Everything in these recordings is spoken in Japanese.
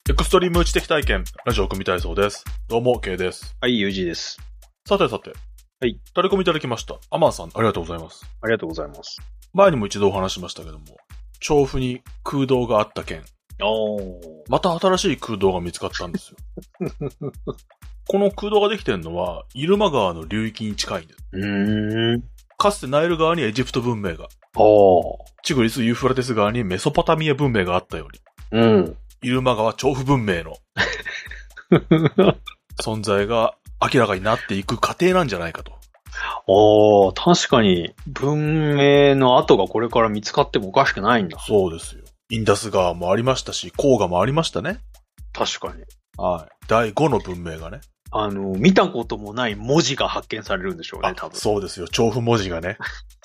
エクストリーム知的体験、ラジオ組体操です。どうも、K です。 はい、ゆうじです。 さてさて。 はい。 タレコミいただきました。アマンさん、ありがとうございます。 ありがとうございます。 前にも一度お話しましたけども、調布に空洞があった件。また新しい空洞が見つかったんですよ。この空洞ができてるのは、イルマ川の流域に近いんです。かつてナイル川にエジプト文明が。チグリス・ユーフラテス川にメソポタミア文明があったように。イルマ川調布文明の存在が明らかになっていく過程なんじゃないかと。 確かに文明の跡がこれから見つかってもおかしくないんだ。 そうですよ。インダス川もありましたし、黄河もありましたね。 確かに。 はい。第5の文明がね。 見たこともない文字が発見されるんでしょうね、多分。 そうですよ。調布文字がね。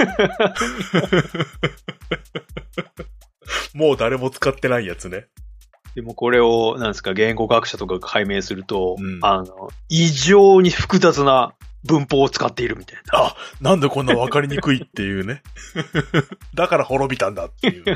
もう誰も使ってないやつね。 でもこれを、なんですか、言語学者とかが解明すると、異常に複雑な文法を使っているみたいな。 なんでこんな分かりにくいっていうね。だから滅びたんだっていう。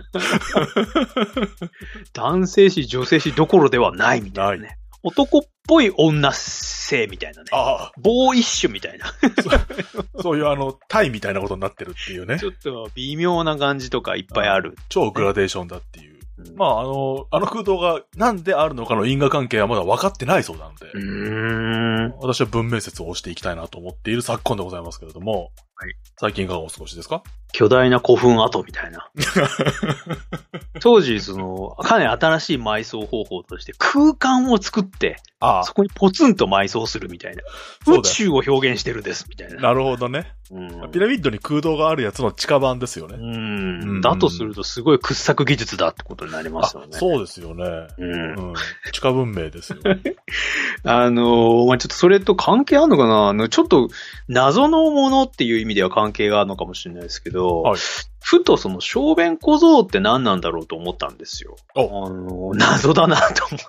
男性詞、女性詞どころではないみたいなね。男っぽい女性みたいなね。ボーイッシュみたいな。 そういうタイみたいなことになってるっていうね。 ちょっと微妙な感じとかいっぱいある。 超グラデーションだっていう。まあ、空洞がなんであるのかの因果関係はまだ分かってないそうなので、私は文明説を推していきたいなと思っている昨今でございますけれども、はい、最近いかがお過ごしですか？ 巨大な古墳跡みたいな。当時、かなり新しい埋葬方法として空間を作って、そこにポツンと埋葬するみたいな。宇宙を表現してるです、みたいな。 なるほどね。ピラミッドに空洞があるやつの地下版ですよね。 だとするとすごい掘削技術だってことになりますよね。 そうですよね。地下文明ですよ。 ちょっとそれと関係あるのかな？ちょっと謎のものっていう意味では関係があるのかもしれないですけど、ふと小便小僧って何なんだろうと思ったんですよ。謎だなと思って。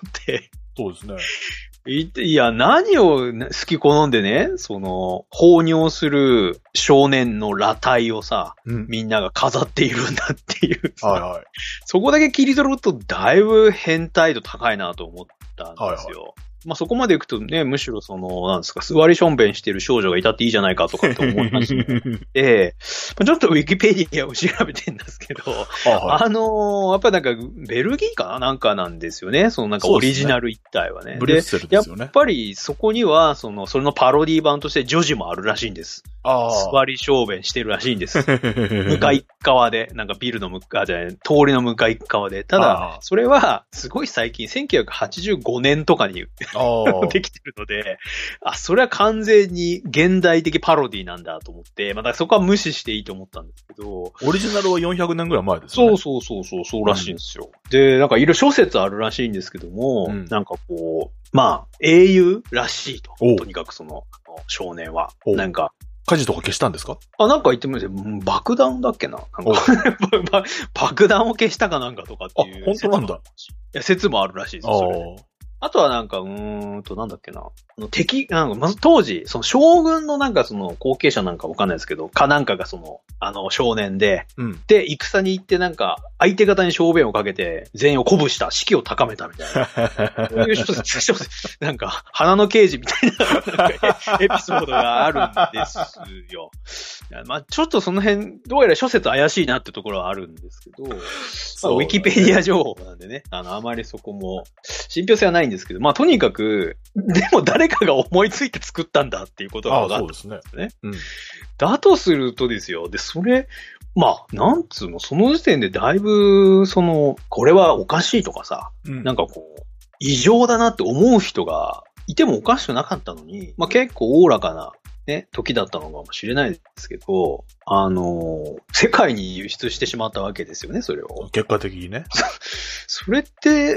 そうですね。 いや、何を好き好んでね、放尿する少年の裸体をさ、みんなが飾っているんだっていう。そこだけ切り取ると、だいぶ変態度高いなと思ったんですよ。そこまで行くとね、むしろなんですか、座りしょんべんしてる少女がいたっていいじゃないかとかって思いましたで、ちょっとウィキペディアを調べてんですけど、やっぱりなんか、ベルギーかななんかなんですよね。なんかオリジナル一体はね。 ブレッセルですよね。 やっぱりそこには、それのパロディ版として女児もあるらしいんです。座りしょんべんしてるらしいんです。向かい側で、なんかビルの通りの向かい側で。ただ、それは、すごい最近、1985年とかにできてるので、それは完全に現代的パロディなんだと思って、だからそこは無視していいと思ったんですけど。 オリジナルは400年ぐらい前ですよね。 そうらしいんですよ。で、なんかいろいろ諸説あるらしいんですけども、なんか英雄らしいと。とにかく少年は。なんか、 火事とか消したんですか？ なんか言ってみて、爆弾だっけな爆弾を消したかなんかとかっていう。 本当なんだ。 説もあるらしいですよ、それ。あとはなんか、なんだっけな。まず当時、将軍のなんか後継者なんかわかんないですけど、なんかが少年で、で、戦に行ってなんか、相手方に小便をかけて、全員を鼓舞した、士気を高めたみたいな。そういう諸説、なんか、花の刑事みたいな、エピソードがあるんですよ。ちょっとその辺、どうやら諸説怪しいなってところはあるんですけど、ウィキペディア情報なんでね、あまりそこも、信憑性はないんですけど、とにかく、でも誰かが思いついて作ったんだっていうことが分かったんですね。だとするとですよ。で、それ、なんつうの、その時点でだいぶ、これはおかしいとかさ、なんか異常だなって思う人がいてもおかしくなかったのに、結構おおらかな、ね、時だったのかもしれないですけど、世界に輸出してしまったわけですよね、それを。 結果的にね。 それって、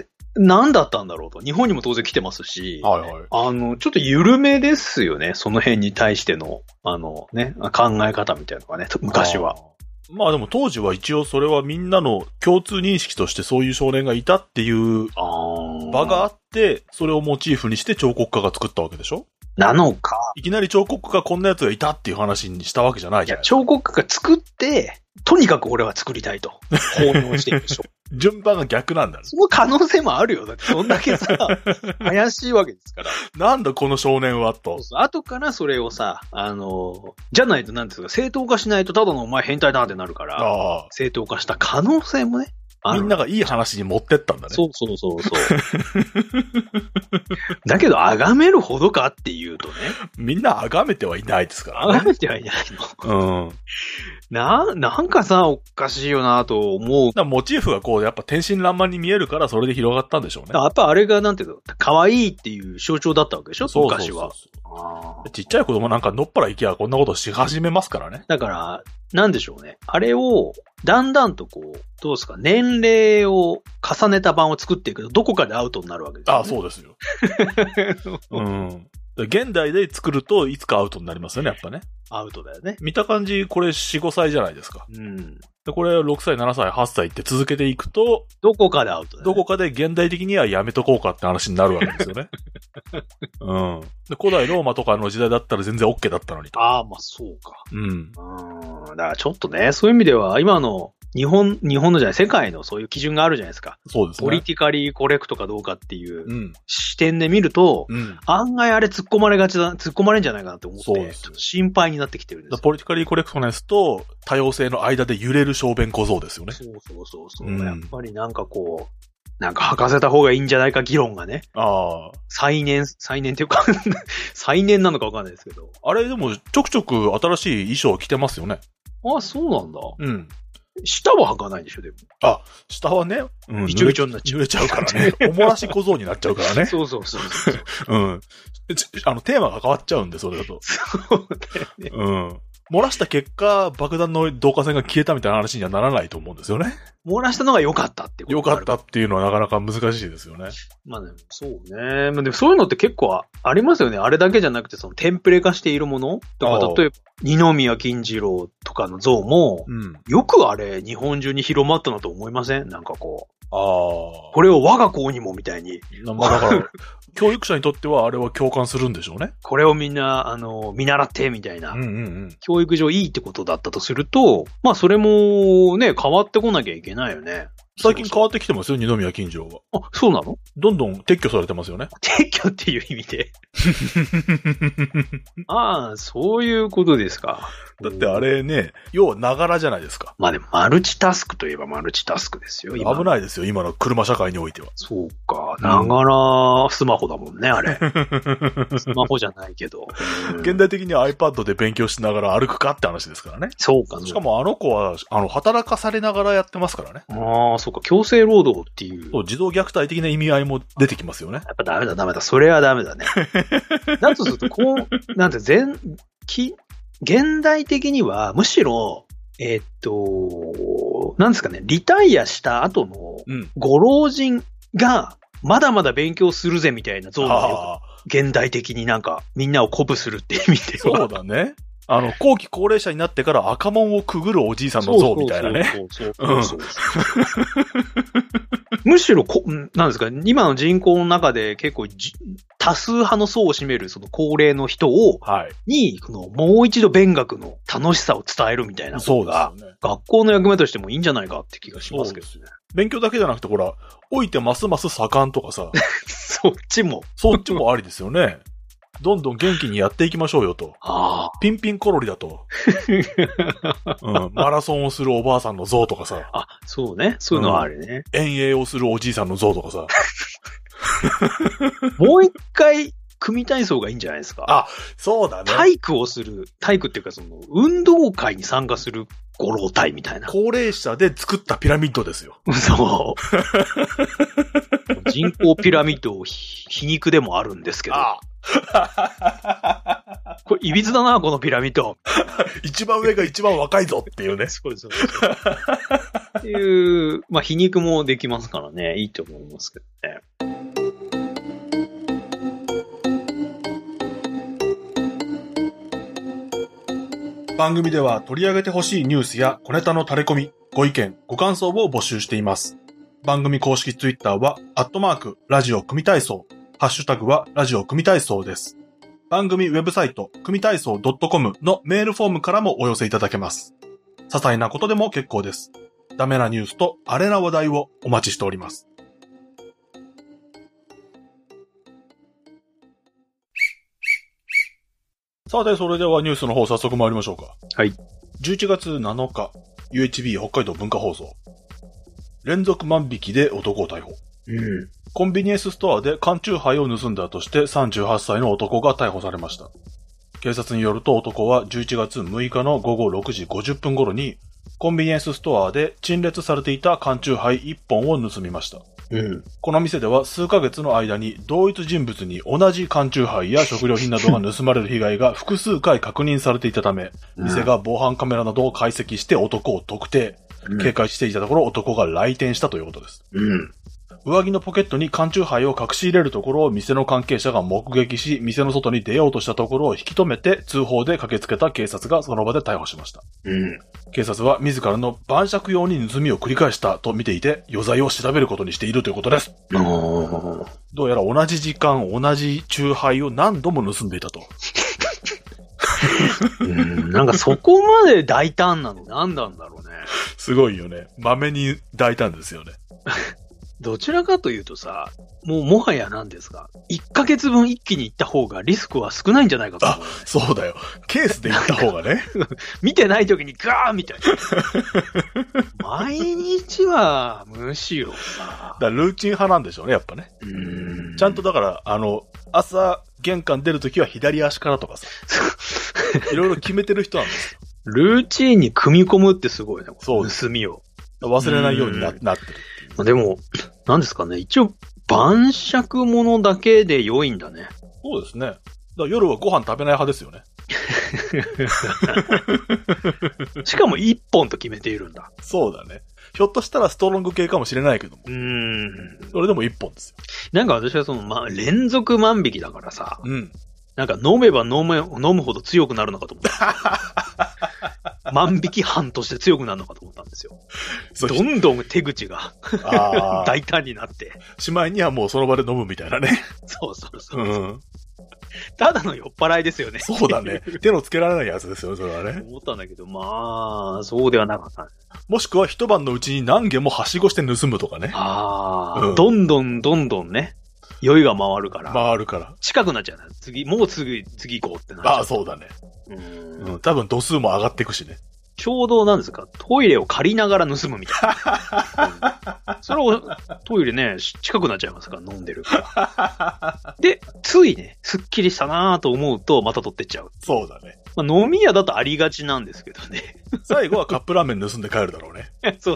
何だったんだろうと。日本にも当然来てますし、ちょっと緩めですよね。その辺に対しての、考え方みたいなのがね、昔は。 でも当時は一応それはみんなの共通認識としてそういう少年がいたっていう場があって、それをモチーフにして彫刻家が作ったわけでしょ？ なのか。 いきなり彫刻家こんな奴がいたっていう話にしたわけじゃないじゃない。 いや、彫刻家が作って、とにかく俺は作りたいと。奉納していくでしょ。 順番が逆なんだね。 その可能性もあるよ。だってそんだけさ、怪しいわけですから。 なんだこの少年はと。 そう後からそれをさ、じゃないとなんですか、正当化しないとただのお前変態だなってなるから、正当化した可能性もね。 みんながいい話に持ってったんだね。 そう。だけど、崇めるほどかっていうとね。 みんな崇めてはいないですからね。崇めてはいないの。なんかさ、おかしいよなと思う。 モチーフがこう、やっぱ天真爛漫に見えるから、それで広がったんでしょうね。 やっぱあれがなんていうの、可愛いっていう象徴だったわけでしょ、昔は。 ちっちゃい子供なんかのっぱら行きゃこんなことし始めますからね。 だから、なんでしょうね。あれを、だんだんとこう、どうですか、年齢を重ねた版を作っていくと、どこかでアウトになるわけですよね。 そうですよ。現代で作るといつかアウトになりますよね、やっぱね。 アウトだよね。 見た感じ、これ4、5歳じゃないですか。でこれ6歳、7歳、8歳って続けていくと、 どこかでアウトだよね。 どこかで現代的にはやめとこうかって話になるわけですよね。で古代ローマとかの時代だったら全然 OK だったのにと。 まあそうか。だからちょっとね、そういう意味では、今の日本のじゃない、世界のそういう基準があるじゃないですか。 そうですね。 ポリティカリーコレクトかどうかっていう視点で見ると、案外あれ突っ込まれんじゃないかなって思って、ちょっと心配になってきてるんですよ。 ポリティカリーコレクトネスと多様性の間で揺れる小便小僧ですよね。 そう。やっぱりなんかこう、なんか履かせた方がいいんじゃないか議論がね。再燃っていうか、再燃なのかわかんないですけど。 あれでもちょくちょく新しい衣装着てますよね。 そうなんだ。下は履かないんでしょ、でも。 下はね、 びちょびちょになっちゃう。 濡れちゃうからね。おもらし小僧になっちゃうからね。 そう。 テーマが変わっちゃうんで、それだと。 そうだよね。 漏らした結果、爆弾の導火線が消えたみたいな話にはならないと思うんですよね。 漏らしたのが良かったってこと。 良かったっていうのはなかなか難しいですよね。 まあでもそうね。でもそういうのって結構ありますよね。あれだけじゃなくて、そのテンプレ化しているものとか、例えば、二宮金次郎とかの像も、よくあれ、日本中に広まったなと思いません？なんかこう。これを我が校にもみたいに。 だから、教育者にとってはあれは共感するんでしょうね。 これをみんな、見習ってみたいな。教育上いいってことだったとすると、まあそれもね、変わってこなきゃいけないよね。 最近変わってきてますよ、二宮金次郎は。 そうなの？ どんどん撤去されてますよね。 撤去っていう意味で。そういうことですか。 だってあれね、要はながらじゃないですか。 まあでもマルチタスクといえばマルチタスクですよ。 危ないですよ、今の車社会においては。 そうか。ながらスマホだもんね、あれ。スマホじゃないけど。 現代的には iPad で勉強しながら歩くかって話ですからね。 そうか。 しかもあの子は、働かされながらやってますからね。 そうか。強制労働っていう。 そう、児童虐待的な意味合いも出てきますよね。 やっぱダメだ。それはダメだね。だとすると、なんて現代的には、むしろ、なんですかね、リタイアした後のご老人が、まだまだ勉強するぜみたいな像が、現代的になんか、みんなを鼓舞するっていう意味では。 そうだね。後期高齢者になってから赤門をくぐるおじいさんの像みたいなね。 むしろなんですか、今の人口の中で結構多数派の層を占めるその高齢の人に、もう一度勉学の楽しさを伝えるみたいなことが、学校の役目としてもいいんじゃないかって気がしますけどね。 勉強だけじゃなくて、ほら、老いてますます盛んとかさ。 そっちもありですよね。どんどん元気にやっていきましょうよと。ピンピンコロリだと。マラソンをするおばあさんの像とかさ。 そうね。そういうのはあるね。 遠泳をするおじいさんの像とかさ。 もう一回、組体操がいいんじゃないですか。 そうだね。 体育っていうか運動会に参加するご老体みたいな。 高齢者で作ったピラミッドですよ。 そう。人工ピラミッド皮肉でもあるんですけど。これ、いびつだな、このピラミッド。 一番上が一番若いぞっていうね。 そうです。っていう、皮肉もできますからね、いいと思いますけどね。 番組では取り上げてほしいニュースや小ネタの垂れ込み、ご意見、ご感想を募集しています。番組公式ツイッターは、ラジオ組体操。ハッシュタグはラジオ組体操です。 番組ウェブサイト、組体操 .com のメールフォームからもお寄せいただけます。些細なことでも結構です。ダメなニュースとアレな話題をお待ちしております。さて、それではニュースの方早速参りましょうか。 はい。 11月7日、UHB 北海道文化放送。連続万引きで男を逮捕。コンビニエンスストアで缶チューハイを盗んだとして38歳の男が逮捕されました。警察によると男は11月6日の午後6時50分頃にコンビニエンスストアで陳列されていた缶チューハイ1本を盗みました。この店では数ヶ月の間に同一人物に同じ缶チューハイや食料品などが盗まれる被害が複数回確認されていたため、店が防犯カメラなどを解析して男を特定、警戒していたところ男が来店したということです。上着のポケットに缶チューハイを隠し入れるところを店の関係者が目撃し、店の外に出ようとしたところを引き止めて通報で駆けつけた警察がその場で逮捕しました。警察は自らの晩酌用に盗みを繰り返したと見ていて、余罪を調べることにしているということです。どうやら同じ時間、同じチューハイを何度も盗んでいたと。 なんかそこまで大胆なの何なんだろうね。 すごいよね。豆に大胆ですよね。 どちらかというとさ、もはや何ですか、1ヶ月分一気に行った方がリスクは少ないんじゃないかと思う、ね。 あ、そうだよ。ケースで行った方がね。 見てない時にガーみたいな。毎日はむしろさ。 だルーチン派なんでしょうね、やっぱね。ちゃんとだから、朝玄関出るときは左足からとかさ。いろいろ決めてる人なんですよ。 ルーチンに組み込むってすごいね。 そう。 盗みを。 忘れないようになってる。 でも、何ですかね。一応、晩酌ものだけで良いんだね。 そうですね。夜はご飯食べない派ですよね。 しかも1本と決めているんだ。 そうだね。ひょっとしたらストロング系かもしれないけども。それでも1本ですよ。 なんか私は連続万引きだからさ。なんか飲めば飲むほど強くなるのかと思った。万引き犯として強くなるのかと思ったんですよ。どんどん手口が大胆になって。 しまいにはもうその場で飲むみたいなね。 そう。ただの酔っ払いですよね。 そうだね。手のつけられないやつですよね、それはね。 思ったんだけど、まあ、そうではなかったね。 もしくは一晩のうちに何軒もはしごして盗むとかね。 どんどんね。酔いが回るから。近くなっちゃうな。次行こうってなっちゃう。 そうだね。多分度数も上がっていくしね。 ちょうどなんですか、トイレを借りながら盗むみたいな。それを、トイレね、近くなっちゃいますから、飲んでるから。で、ついね、すっきりしたなぁと思うと、また取ってっちゃう。 そうだね。 飲み屋だとありがちなんですけどね。 最後はカップラーメン盗んで帰るだろうね。 そう。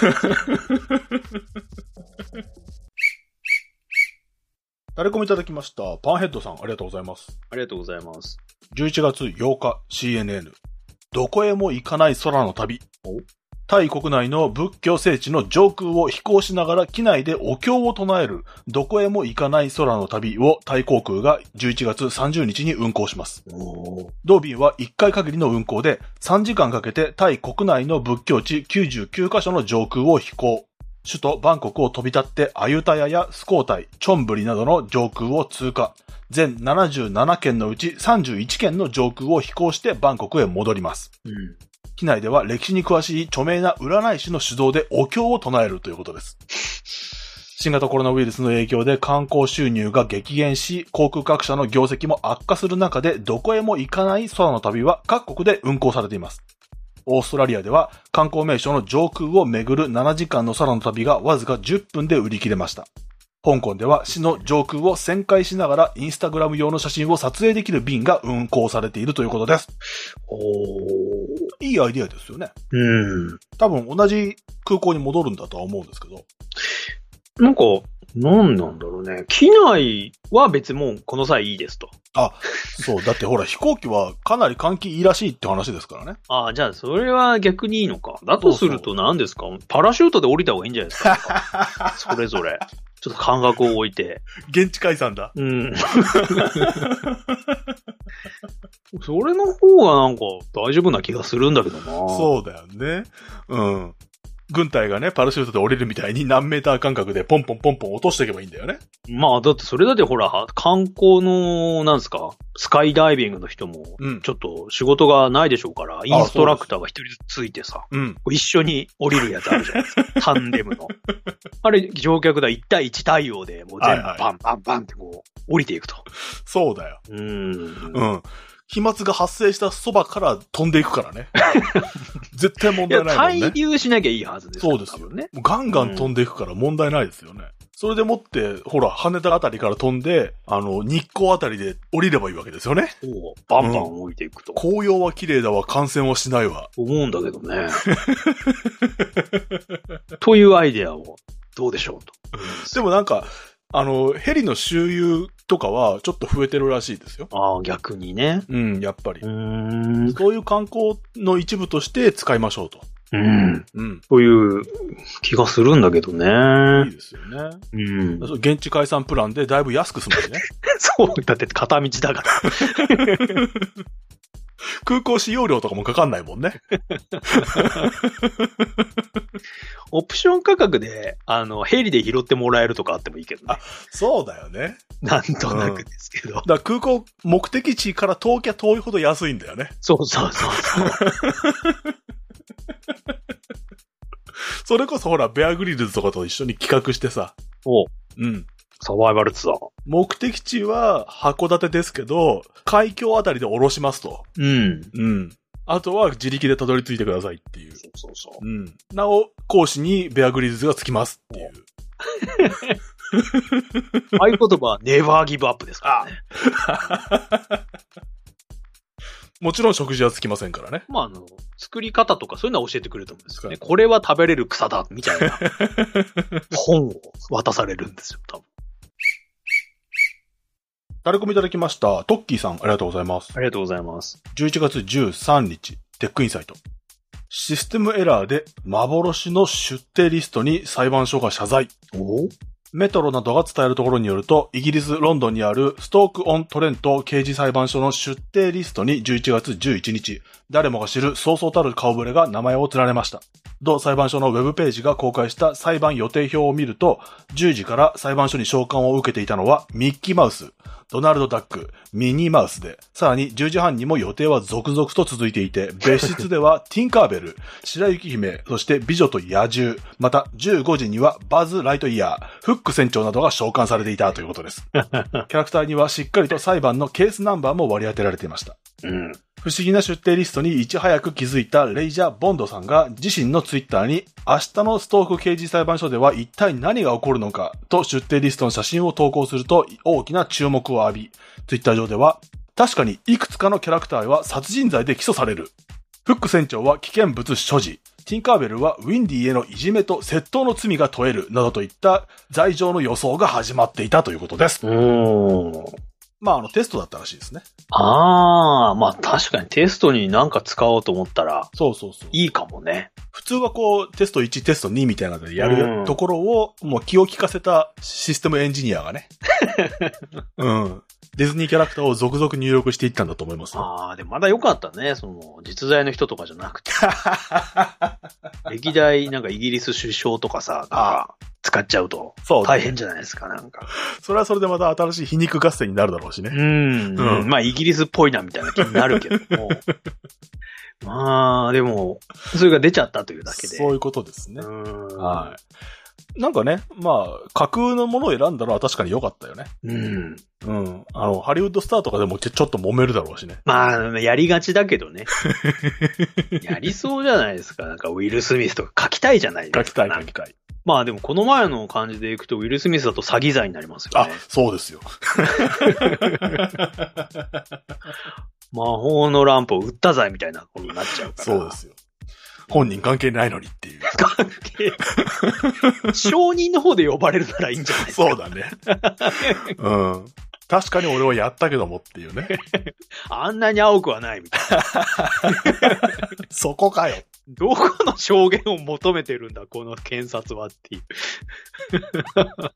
タレコミいただきました。パンヘッドさん、ありがとうございます。 ありがとうございます。 11月8日、CNN。どこへも行かない空の旅。タイ国内の仏教聖地の上空を飛行しながら機内でお経を唱えるどこへも行かない空の旅をタイ航空が11月30日に運航します。同便は1回限りの運航で3時間かけてタイ国内の仏教地99カ所の上空を飛行。首都バンコクを飛び立ってアユタヤやスコータイ、チョンブリなどの上空を通過。全77県のうち31県の上空を飛行してバンコクへ戻ります。機内では歴史に詳しい著名な占い師の主導でお経を唱えるということです。新型コロナウイルスの影響で観光収入が激減し、航空各社の業績も悪化する中でどこへも行かない空の旅は各国で運航されています。オーストラリアでは観光名所の上空を巡る7時間の空の旅がわずか10分で売り切れました。香港では市の上空を旋回しながらインスタグラム用の写真を撮影できる便が運航されているということです。いいアイディアですよね。多分同じ空港に戻るんだとは思うんですけど。 なんか、なんなんだろうね。機内は別にもうこの際いいですと。 そう。だってほら飛行機はかなり換気いいらしいって話ですからね。 じゃあそれは逆にいいのか。だとすると何ですか？パラシュートで降りた方がいいんじゃないですか。それぞれ。ちょっと間隔を置いて。 現地解散だ。 それの方がなんか大丈夫な気がするんだけどな。 そうだよね。 軍隊がね、パラシュートで降りるみたいに何メーター間隔でポンポンポンポン落としていけばいいんだよね。 まあ、だってそれだってほら、観光の、なんですか、スカイダイビングの人も、ちょっと仕事がないでしょうから、インストラクターが一人ずつついてさ、一緒に降りるやつあるじゃないですか。タンデムの。あれ、乗客だ1対1対応で、もう全部バンバンバンってこう、降りていくと。 そうだよ。飛沫が発生したそばから飛んでいくからね。絶対問題ないもんね。 対流しなきゃいいはずですそうですよね。ガンガン飛んでいくから問題ないですよね。それでもって、ほら、羽田あたりから飛んで、日光あたりで降りればいいわけですよね。 バンバン降りていくと。 紅葉は綺麗だわ、感染はしないわ。 思うんだけどね。というアイデアを、どうでしょうと。 でもなんか、ヘリの周遊とかはちょっと増えてるらしいですよ。 ああ、逆にね。 やっぱり。そういう観光の一部として使いましょうと。 そういう気がするんだけどね。 いいですよね。現地解散プランでだいぶ安く済むしね。 そう、だって片道だから。 空港使用料とかもかかんないもんね。 オプション価格で、ヘリで拾ってもらえるとかあってもいいけどね。 あ、そうだよね。 なんとなくですけど。 だから空港、目的地から遠きゃ遠いほど安いんだよね。 そうそうそうそう。 それこそほら、ベアグリルズとかと一緒に企画してさ。 サバイバルツアー。 目的地は函館ですけど、海峡あたりで降ろしますと。あとは自力でたどり着いてくださいっていう。 そう。 なお、講師にベアグリルズがつきますっていう。 合言葉はネバーギブアップですからね。 もちろん食事はつきませんからね。 まあ、作り方とかそういうのは教えてくれると思うんですよね。これは食べれる草だ、みたいな本を渡されるんですよ、多分。 タレコミいただきました。トッキーさん、ありがとうございます。 ありがとうございます。 11月13日、テックインサイト。システムエラーで幻の出廷リストに裁判所が謝罪。メトロなどが伝えるところによると、イギリス・ロンドンにあるストーク・オン・トレント刑事裁判所の出廷リストに11月11日、誰もが知るそうそうたる顔ぶれが名前を連ねました。同裁判所のウェブページが公開した裁判予定表を見ると、10時から裁判所に召喚を受けていたのはミッキーマウス、ドナルド・ダック、ミニーマウスで、さらに10時半にも予定は続々と続いていて、別室ではティンカーベル、白雪姫、そして美女と野獣、また15時にはバズ・ライトイヤー、フック船長などが召喚されていたということです。キャラクターにはしっかりと裁判のケースナンバーも割り当てられていました。不思議な出廷リストにいち早く気づいたレイジャー・ボンドさんが自身のツイッターに明日のストーク刑事裁判所では一体何が起こるのかと出廷リストの写真を投稿すると大きな注目を浴び、ツイッター上では確かにいくつかのキャラクターは殺人罪で起訴される。フック船長は危険物所持。ティンカーベルはウィンディへのいじめと窃盗の罪が問えるなどといった罪状の予想が始まっていたということです。まあ、テストだったらしいですね。 まあ確かにテストになんか使おうと思ったら、 そう。 いいかもね。 普通はこう、テスト1、テスト2みたいなのでやるところを、もう気を利かせたシステムエンジニアがね。ディズニーキャラクターを続々入力していったんだと思います。 でもまだ良かったね。実在の人とかじゃなくて。歴代、なんかイギリス首相とかさ、使っちゃうと、大変じゃないですか、なんか。 それはそれでまた新しい皮肉合戦になるだろうしね。 まあ、イギリスっぽいな、みたいな気になるけども。まあ、でも、それが出ちゃったというだけで。 そういうことですね。はい。なんかね、まあ、架空のものを選んだのは確かに良かったよね。ハリウッドスターとかでもちょっと揉めるだろうしね。 まあ、やりがちだけどね。やりそうじゃないですか。なんか、ウィル・スミスとか書きたいじゃないですか。 書きたい。 まあでもこの前の感じでいくとウィル・スミスだと詐欺罪になりますよね。 そうですよ。 魔法のランプを売った罪みたいなことになっちゃうから。 そうですよ。本人関係ないのにっていう。 関係証人の方で呼ばれるならいいんじゃないですか。 そうだね。確かに俺はやったけどもっていうね。 あんなに青くはないみたいな。 そこかよ。 どこの証言を求めてるんだ、この検察はっていう。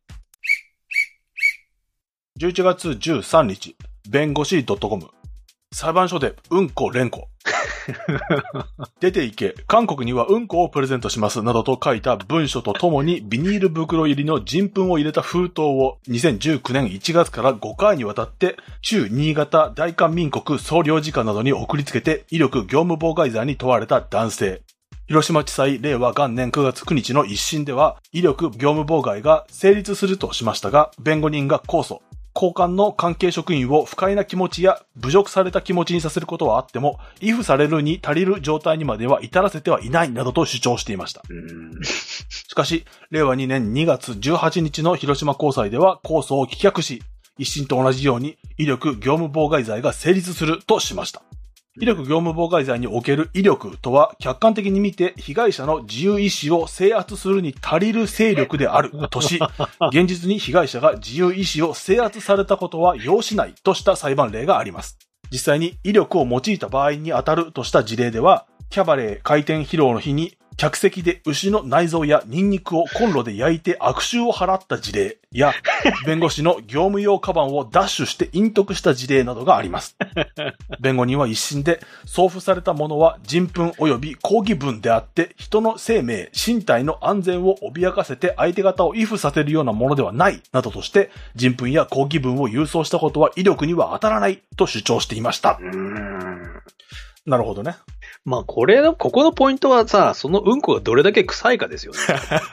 11月13日、弁護士 .com。 裁判所でうんこ連呼。出て行け、韓国にはうんこをプレゼントしますなどと書いた文書とともにビニール袋入りの人糞を入れた封筒を2019年1月から5回にわたって駐新潟大韓民国総領事館などに送りつけて威力業務妨害罪に問われた男性。広島地裁令和元年9月9日の一審では威力業務妨害が成立するとしましたが、弁護人が控訴。交換の関係職員を不快な気持ちや侮辱された気持ちにさせることはあっても、畏怖されるに足りる状態にまでは至らせてはいないなどと主張していました。しかし、令和2年2月18日の広島高裁では控訴を棄却し、一審と同じように威力業務妨害罪が成立するとしました。威力業務妨害罪における威力とは客観的に見て被害者の自由意志を制圧するに足りる勢力であるとし、現実に被害者が自由意志を制圧されたことは要しないとした裁判例があります。実際に威力を用いた場合に当たるとした事例では、キャバレー開店披露の日に客席で牛の内臓やニンニクをコンロで焼いて悪臭を払った事例や、弁護士の業務用カバンをダッシュして隠匿した事例などがあります。弁護人は一審で送付されたものは人糞及び抗議文であって人の生命、身体の安全を脅かせて相手方を畏怖させるようなものではないなどとして人糞や抗議文を郵送したことは威力には当たらないと主張していました。なるほどね。 まあここのポイントはさ、そのうんこがどれだけ臭いかですよね。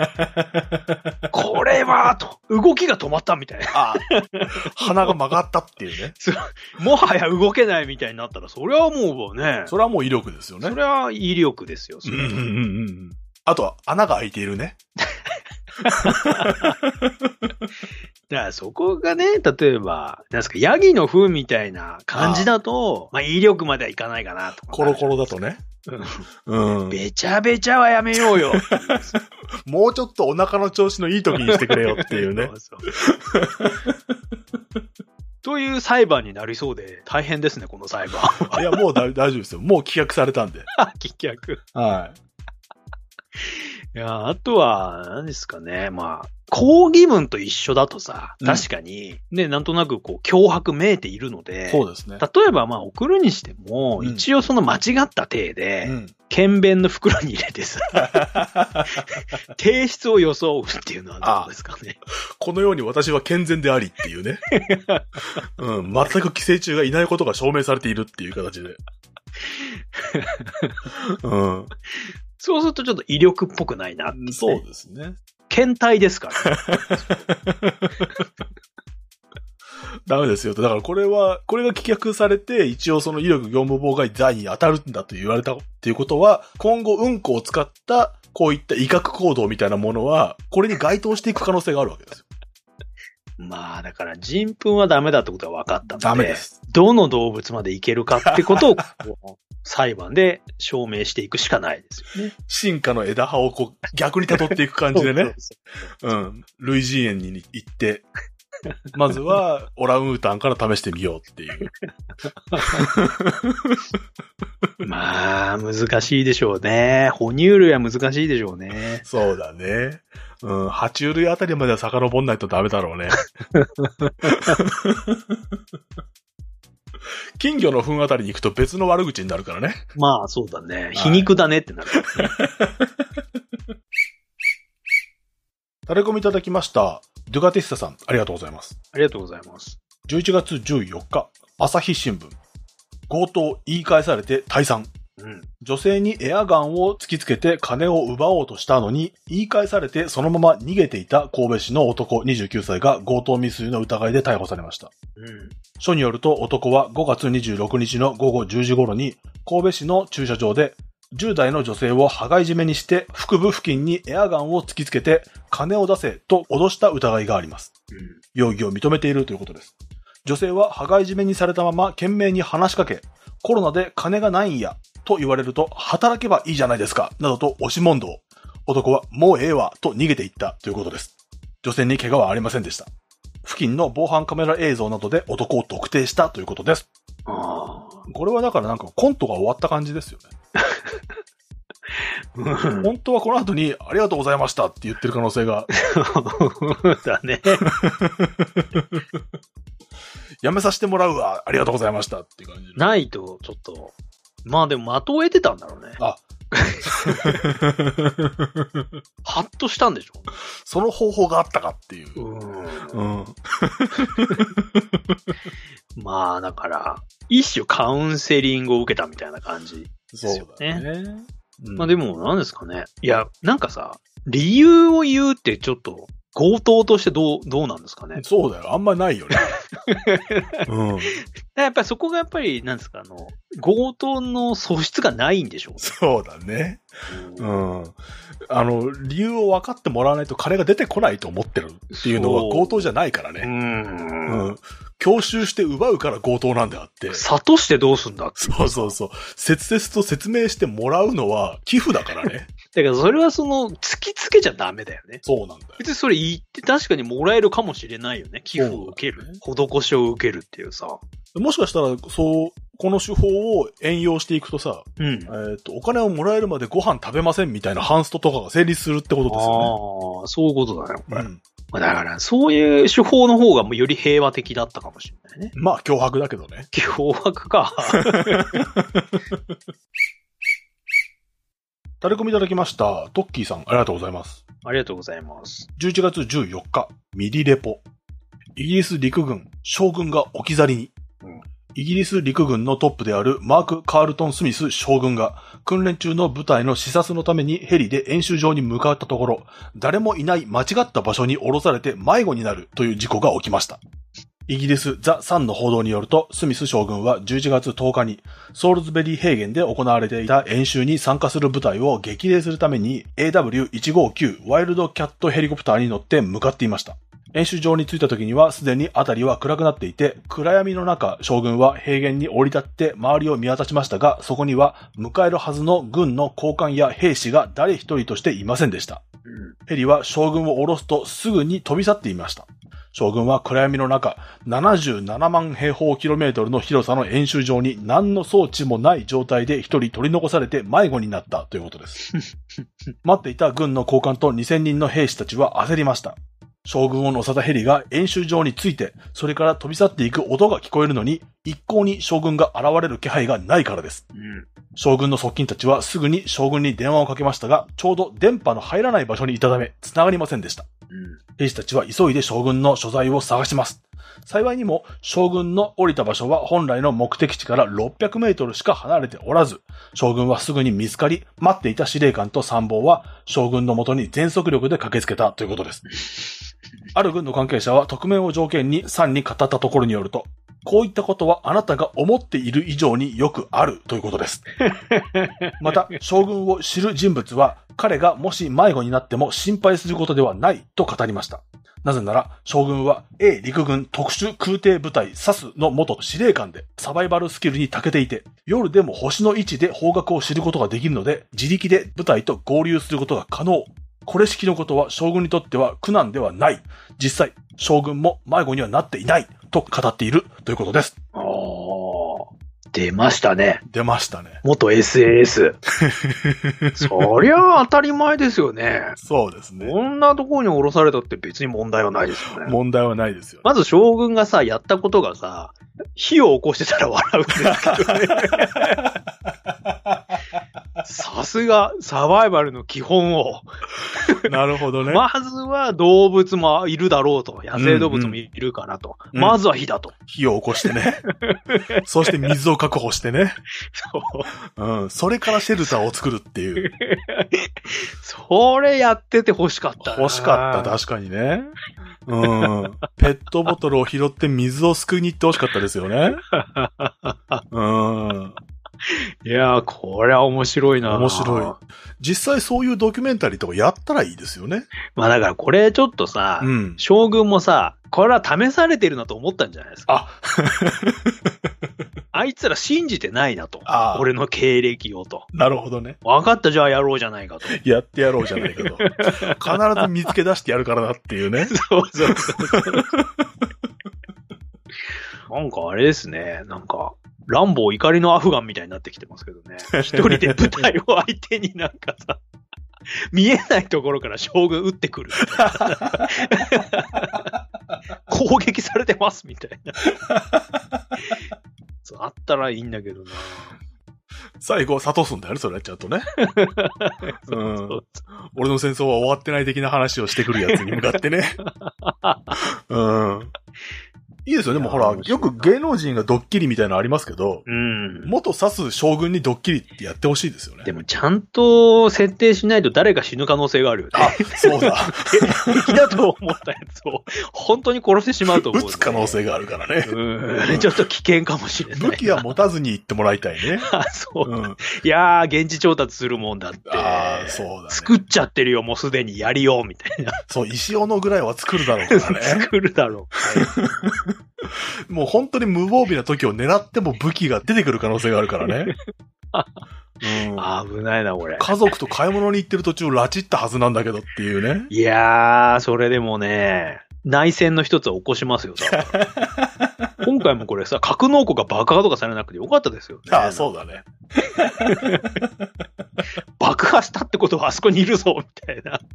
これはと、動きが止まったみたいな。 鼻が曲がったっていうね。 もはや動けないみたいになったら、それはもうね。 それはもう威力ですよね。 それは威力ですよ。 あとは穴が開いているね。 だからそこがね、例えば、なんですか、ヤギの糞みたいな感じだと、まあ威力まではいかないかなとか。 コロコロだとね。 べちゃべちゃはやめようよ。 もうちょっとお腹の調子のいい時にしてくれよっていうね。そうという裁判になりそうで、大変ですね、この裁判。 いや、もう大丈夫ですよ。もう棄却されたんで。 棄却。 はい。 いや、あとは、何ですかね。まあ、抗議文と一緒だとさ、確かに、ね、なんとなくこう、脅迫めいているので、 そうですね。 例えばまあ、送るにしても、一応その間違った体で、検便の袋に入れてさ、提出を装うっていうのはどうですかね。 このように私は健全でありっていうね。全く寄生虫がいないことが証明されているっていう形で。 そうするとちょっと威力っぽくないなって、ね。 そうですね。 検体ですからね。 ダメですよ。だからこれが棄却されて、一応その威力業務妨害罪に当たるんだと言われたっていうことは、今後うんこを使ったこういった威嚇行動みたいなものは、これに該当していく可能性があるわけですよ。 まあだから人糞はダメだってことが分かったので、 ダメです。 どの動物までいけるかってことを裁判で証明していくしかないですよね。 進化の枝葉をこう逆に辿っていく感じでね。類人猿に行って、まずはオランウータンから試してみようっていう。 まあ難しいでしょうね。哺乳類は難しいでしょうね。 そうだね。爬虫類あたりまでは遡んないとダメだろうね。金魚の糞あたりに行くと別の悪口になるからね。 まあそうだね。皮肉だねってなる、ね。 タレコミいただきました。ドゥガティッサさん、ありがとうございます。 ありがとうございます。 11月14日、朝日新聞。強盗言い返されて退散。女性にエアガンを突きつけて金を奪おうとしたのに、言い返されてそのまま逃げていた神戸市の男29歳が強盗未遂の疑いで逮捕されました。署によると男は5月26日の午後10時頃に神戸市の駐車場で10代の女性を羽交い締めにして腹部付近にエアガンを突きつけて金を出せと脅した疑いがあります。容疑を認めているということです。女性は羽交い締めにされたまま懸命に話しかけ、コロナで金がないんやと言われると働けばいいじゃないですかなどと押し問答。男はもうええわと逃げていったということです。女性に怪我はありませんでした。付近の防犯カメラ映像などで男を特定したということです。これはだからなんかコントが終わった感じですよね。本当はこの後にありがとうございましたって言ってる可能性が。 だね。 やめさせてもらうわ、ありがとうございましたっていう感じ。 ないと、ちょっと、まあでも的を得てたんだろうね。 あ。 ハッとしたんでしょ。 その方法があったかっていう。 まあだから、一種カウンセリングを受けたみたいな感じですよね。 そうだね。 まあでも何ですかね。いや、なんかさ、理由を言うってちょっと、強盗としてどうなんですかね。 そうだよ。あんまないよね。 やっぱりそこがやっぱり、なんですか、強盗の素質がないんでしょうね。 そうだね。理由を分かってもらわないと金が出てこないと思ってるっていうのは強盗じゃないからね。強襲して奪うから強盗なんであって。 諭してどうすんだって。 そう。切々と説明してもらうのは寄付だからね。 だからそれは突きつけちゃダメだよね。 そうなんだよ。 別にそれ言って確かにもらえるかもしれないよね。寄付を受ける。施しを受けるっていうさ。 もしかしたら、この手法を援用していくとさ、お金をもらえるまでご飯食べませんみたいなハンストとかが成立するってことですよね。 ああ、そういうことだよ、これ。だから、そういう手法の方がより平和的だったかもしれないね。 まあ、脅迫だけどね。 脅迫か。 タレコミいただきました。トッキーさん、ありがとうございます。 ありがとうございます。 11月14日、ミリレポ。イギリス陸軍、将軍が置き去りに。イギリス陸軍のトップであるマーク・カールトン・スミス将軍が訓練中の部隊の視察のためにヘリで演習場に向かったところ、誰もいない間違った場所に降ろされて迷子になるという事故が起きました。イギリスザ・サンの報道によると、スミス将軍は11月10日にソールズベリー平原で行われていた演習に参加する部隊を激励するために AW159 ワイルドキャットヘリコプターに乗って向かっていました。演習場に着いた時にはすでに辺りは暗くなっていて、暗闇の中、将軍は平原に降り立って周りを見渡しましたが、そこには迎えるはずの軍の高官や兵士が誰一人としていませんでした。ヘリは将軍を降ろすとすぐに飛び去っていました。将軍は暗闇の中、77万平方キロメートルの広さの演習場に何の装置もない状態で一人取り残されて迷子になったということです。待っていた軍の高官と2000人の兵士たちは焦りました。将軍を乗せたヘリが演習場に着いて、それから飛び去っていく音が聞こえるのに、一向に将軍が現れる気配がないからです。将軍の側近たちはすぐに将軍に電話をかけましたが、ちょうど電波の入らない場所にいたため、繋がりませんでした。兵士たちは急いで将軍の所在を探します。幸いにも将軍の降りた場所は本来の目的地から600メートルしか離れておらず、将軍はすぐに見つかり、待っていた司令官と参謀は将軍のもとに全速力で駆けつけたということです。ある軍の関係者は匿名を条件にサンに語ったところによると、こういったことはあなたが思っている以上によくあるということです。また、将軍を知る人物は、彼がもし迷子になっても心配することではないと語りました。なぜなら、将軍は A 陸軍特殊空挺部隊 SAS の元司令官でサバイバルスキルに長けていて、夜でも星の位置で方角を知ることができるので、自力で部隊と合流することが可能。これ式のことは将軍にとっては苦難ではない。実際、将軍も迷子にはなっていないと語っているということです。 出ましたね。 出ましたね。 元 SAS。そりゃ当たり前ですよね。 そうですね。 こんなところに降ろされたって別に問題はないですよね。 問題はないですよね。 まず将軍がさ、やったことがさ、火を起こしてたら笑うんですけどね。さすがサバイバルの基本を。 なるほどね。 まずは動物もいるだろうと。野生動物もいるからと。まずは火だと。 火を起こしてね。そして水を確保してね。そう。それからシェルターを作るっていう。 それやってて欲しかった。 欲しかった、確かにね。ペットボトルを拾って水をすくいに行って欲しかったですよね。 いやー、これは面白いな。 面白い。実際そういうドキュメンタリーとかやったらいいですよね。 まあだからこれちょっとさ、将軍もさ、これは試されてるなと思ったんじゃないですか。あいつら信じてないなと。俺の経歴をと。 なるほどね。 分かった、じゃあやろうじゃないかと。 やってやろうじゃないかと。必ず見つけ出してやるからなっていうね。 そう。なんかあれですね。なんか、ランボー怒りのアフガンみたいになってきてますけどね。一人で部隊を相手になんかさ、見えないところから将軍撃ってくる。 攻撃されてますみたいな。そうあったらいいんだけどな。 最後は諭すんだよね、それちゃんとね。俺の戦争は終わってない的な話をしてくるやつに向かってね。いいですよね。もうほら、よく芸能人がドッキリみたいなのありますけど、元指す将軍にドッキリってやってほしいですよね。 でもちゃんと設定しないと誰が死ぬ可能性があるよね。 あ、そうだ。 敵だと思ったやつを本当に殺してしまうと思う、ね。 撃つ可能性があるからね。 ちょっと危険かもしれない。 武器は持たずに行ってもらいたいね。 そう。いやー、現地調達するもんだって。 そうだね。 作っちゃってるよ、もうすでにやりよう、みたいな。 そう、石斧ぐらいは作るだろうからね。 作るだろう。もう本当に無防備な時を狙っても武器が出てくる可能性があるからね。 危ないな、これ。 家族と買い物に行ってる途中拉致ったはずなんだけどっていうね。 いやー、それでもね、内戦の一つは起こしますよ、さ。今回もこれさ、格納庫が爆破とかされなくてよかったですよね。 そうだね。 爆破したってことはあそこにいるぞ、みたいな。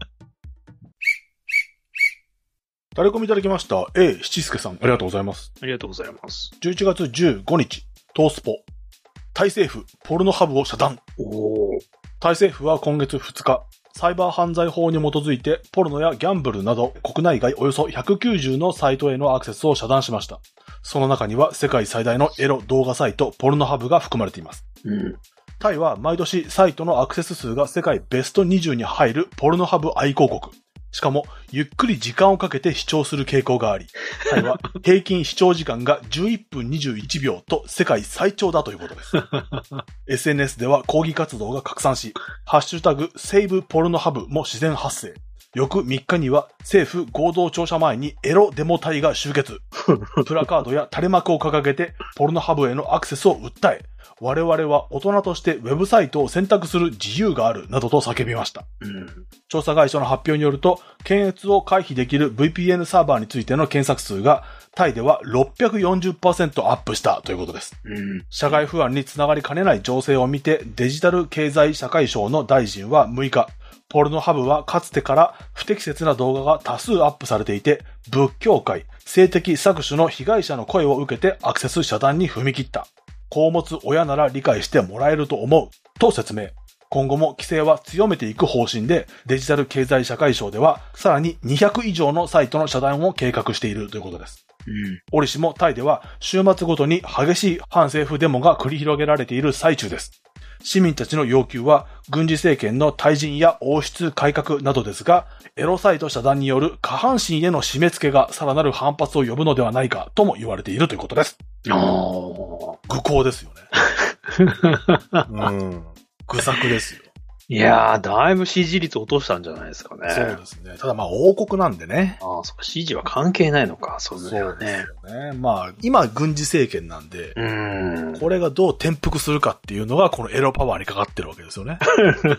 タレコミいただきました。A. 七助さん、ありがとうございます。 ありがとうございます。 11月15日、東スポ。タイ政府、ポルノハブを遮断。タイ政府は今月2日、サイバー犯罪法に基づいて、ポルノやギャンブルなど国内外およそ190のサイトへのアクセスを遮断しました。その中には世界最大のエロ動画サイト、ポルノハブが含まれています。タイは毎年サイトのアクセス数が世界ベスト20に入るポルノハブ愛好国。しかも、ゆっくり時間をかけて視聴する傾向があり、タイは平均視聴時間が11分21秒と世界最長だということです。SNS では抗議活動が拡散し、ハッシュタグセーブポルノハブも自然発生。翌3日には政府合同庁舎前にエロデモ隊が集結。プラカードや垂れ幕を掲げてポルノハブへのアクセスを訴え、我々は大人としてウェブサイトを選択する自由があるなどと叫びました。調査会社の発表によると、検閲を回避できる VPN サーバーについての検索数がタイでは 640% アップしたということです。社会不安につながりかねない情勢を見て、デジタル経済社会省の大臣は6日、ポルノハブはかつてから不適切な動画が多数アップされていて、仏教界、性的搾取の被害者の声を受けてアクセス遮断に踏み切った。子を持つ親なら理解してもらえると思う、と説明。今後も規制は強めていく方針で、デジタル経済社会省では、さらに200以上のサイトの遮断を計画しているということです。折しもタイでは、週末ごとに激しい反政府デモが繰り広げられている最中です。市民たちの要求は、軍事政権の退陣や王室改革などですが、エロサイト遮断による下半身への締め付けがさらなる反発を呼ぶのではないかとも言われているということです。愚行ですよね。愚策ですよ。 いやー、だいぶ支持率落としたんじゃないですかね。 そうですね。ただ王国なんでね。 そっか、支持は関係ないのか、そうだよね。 そうですよね。今、軍事政権なんで、これがどう転覆するかっていうのが、このエロパワーにかかってるわけですよね。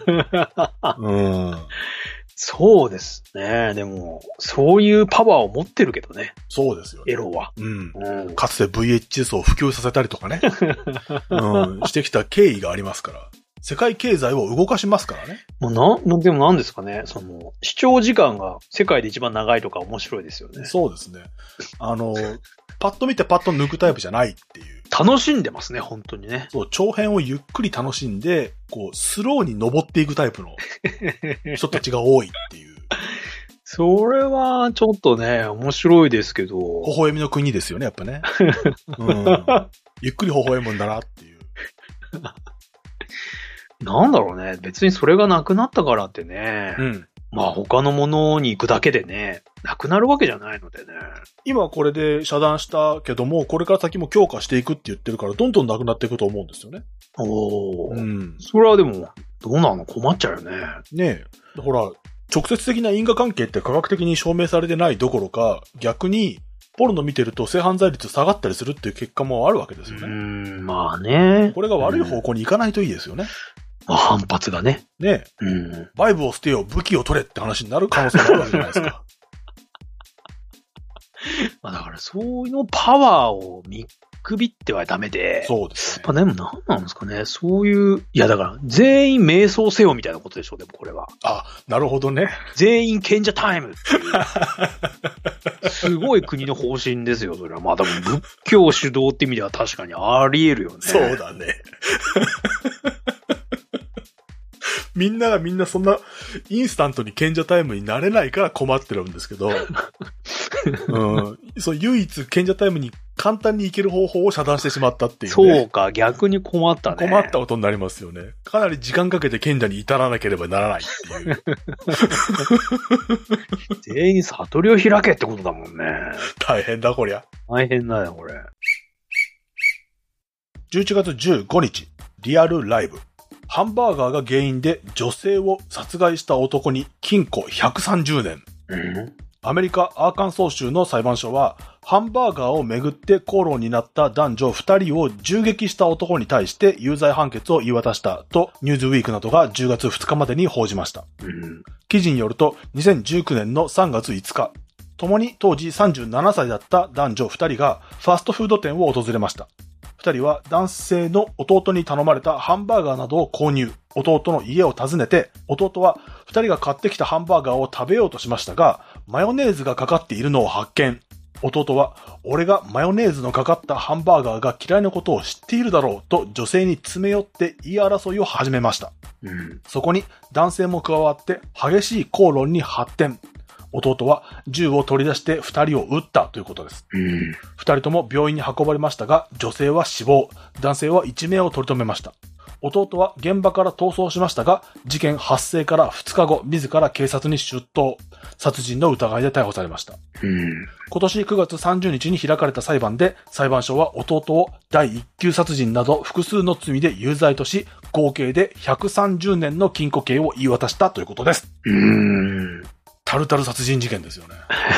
そうですね。でも、そういうパワーを持ってるけどね。 そうですよね。 エロは。 かつて VHS を普及させたりとかね。してきた経緯がありますから。世界経済を動かしますからね。 でも何ですかね。視聴時間が世界で一番長いとか面白いですよね。 そうですね。パッと見てパッと抜くタイプじゃないっていう。 楽しんでますね、本当にね。 そう、長編をゆっくり楽しんで、スローに登っていくタイプの人たちが多いっていう。 それはちょっとね、面白いですけど。 微笑みの国ですよね、やっぱね。ゆっくり微笑むんだなっていう。 なんだろうね。別にそれがなくなったからってね。他のものに行くだけでね、なくなるわけじゃないのでね。 今これで遮断したけども、これから先も強化していくって言ってるから、どんどんなくなっていくと思うんですよね。 それはでも、どうなの？困っちゃうよね。 ねえ。ほら、直接的な因果関係って科学的に証明されてないどころか、逆に、ポルノ見てると性犯罪率下がったりするっていう結果もあるわけですよね。 まあね。 これが悪い方向に行かないといいですよね。 反発がね。 ねえ。バイブを捨てよう、武器を取れって話になる可能性もあるわけじゃないですか。 だからそういうのパワーを見くびってはダメで。 そうですね。 でも何なんですかね。そういう、いやだから、全員瞑想せよみたいなことでしょ、でもこれは。 あ、なるほどね。 全員賢者タイムっていう。すごい国の方針ですよ、それは。まあ、多分仏教主導って意味では確かにあり得るよね。 そうだね。みんながみんなそんなインスタントに賢者タイムになれないから困ってるんですけど、そう唯一賢者タイムに簡単に行ける方法を遮断してしまったっていうね。 そうか、逆に困ったね。 困ったことになりますよね。かなり時間かけて賢者に至らなければならないっていう。 全員悟りを開けってことだもんね。 大変だこりゃ。 大変だよ、これ。 11月15日、リアルライブ。ハンバーガーが原因で女性を殺害した男に禁錮130年。アメリカ・アーカンソー州の裁判所は、ハンバーガーをめぐって口論になった男女2人を銃撃した男に対して有罪判決を言い渡したと、ニューズウィークなどが10月2日までに報じました。記事によると、2019年の3月5日、共に当時37歳だった男女2人がファストフード店を訪れました。2人は男性の弟に頼まれたハンバーガーなどを購入。弟の家を訪ねて、弟は2人が買ってきたハンバーガーを食べようとしましたが、マヨネーズがかかっているのを発見。弟は、俺がマヨネーズのかかったハンバーガーが嫌いなことを知っているだろうと女性に詰め寄って言い争いを始めました。そこに男性も加わって激しい口論に発展。弟は銃を取り出して2人を撃ったということです。2人とも病院に運ばれましたが、女性は死亡、男性は一命を取り留めました。弟は現場から逃走しましたが、事件発生から2日後、自ら警察に出頭。殺人の疑いで逮捕されました。今年9月30日に開かれた裁判で、裁判所は弟を第一級殺人など複数の罪で有罪とし、合計で130年の禁錮刑を言い渡したということです。タルタル殺人事件ですよね。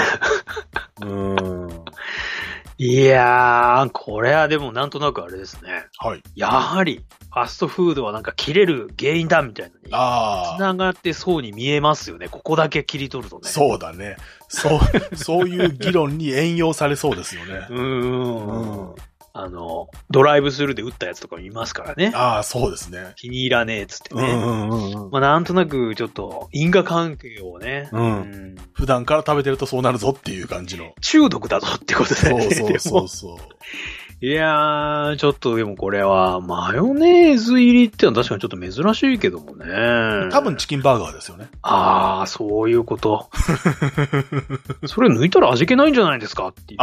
いやー、これはでもなんとなくあれですね。 はい。 やはり、ファストフードはなんか切れる原因だみたいなのに、繋がってそうに見えますよね。ここだけ切り取るとね。 そうだね。そういう議論に援用されそうですよね。 ドライブスルーで撃ったやつとか見ますからね。 そうですね。 気に入らねえっつってね。まあなんとなくちょっと因果関係をね。 普段から食べてるとそうなるぞっていう感じの。 中毒だぞってことだよね。 そう。 いやー、ちょっとでもこれは、マヨネーズ入りってのは確かにちょっと珍しいけどもね。 多分チキンバーガーですよね。 そういうこと。それ抜いたら味気ないんじゃないですかっていう。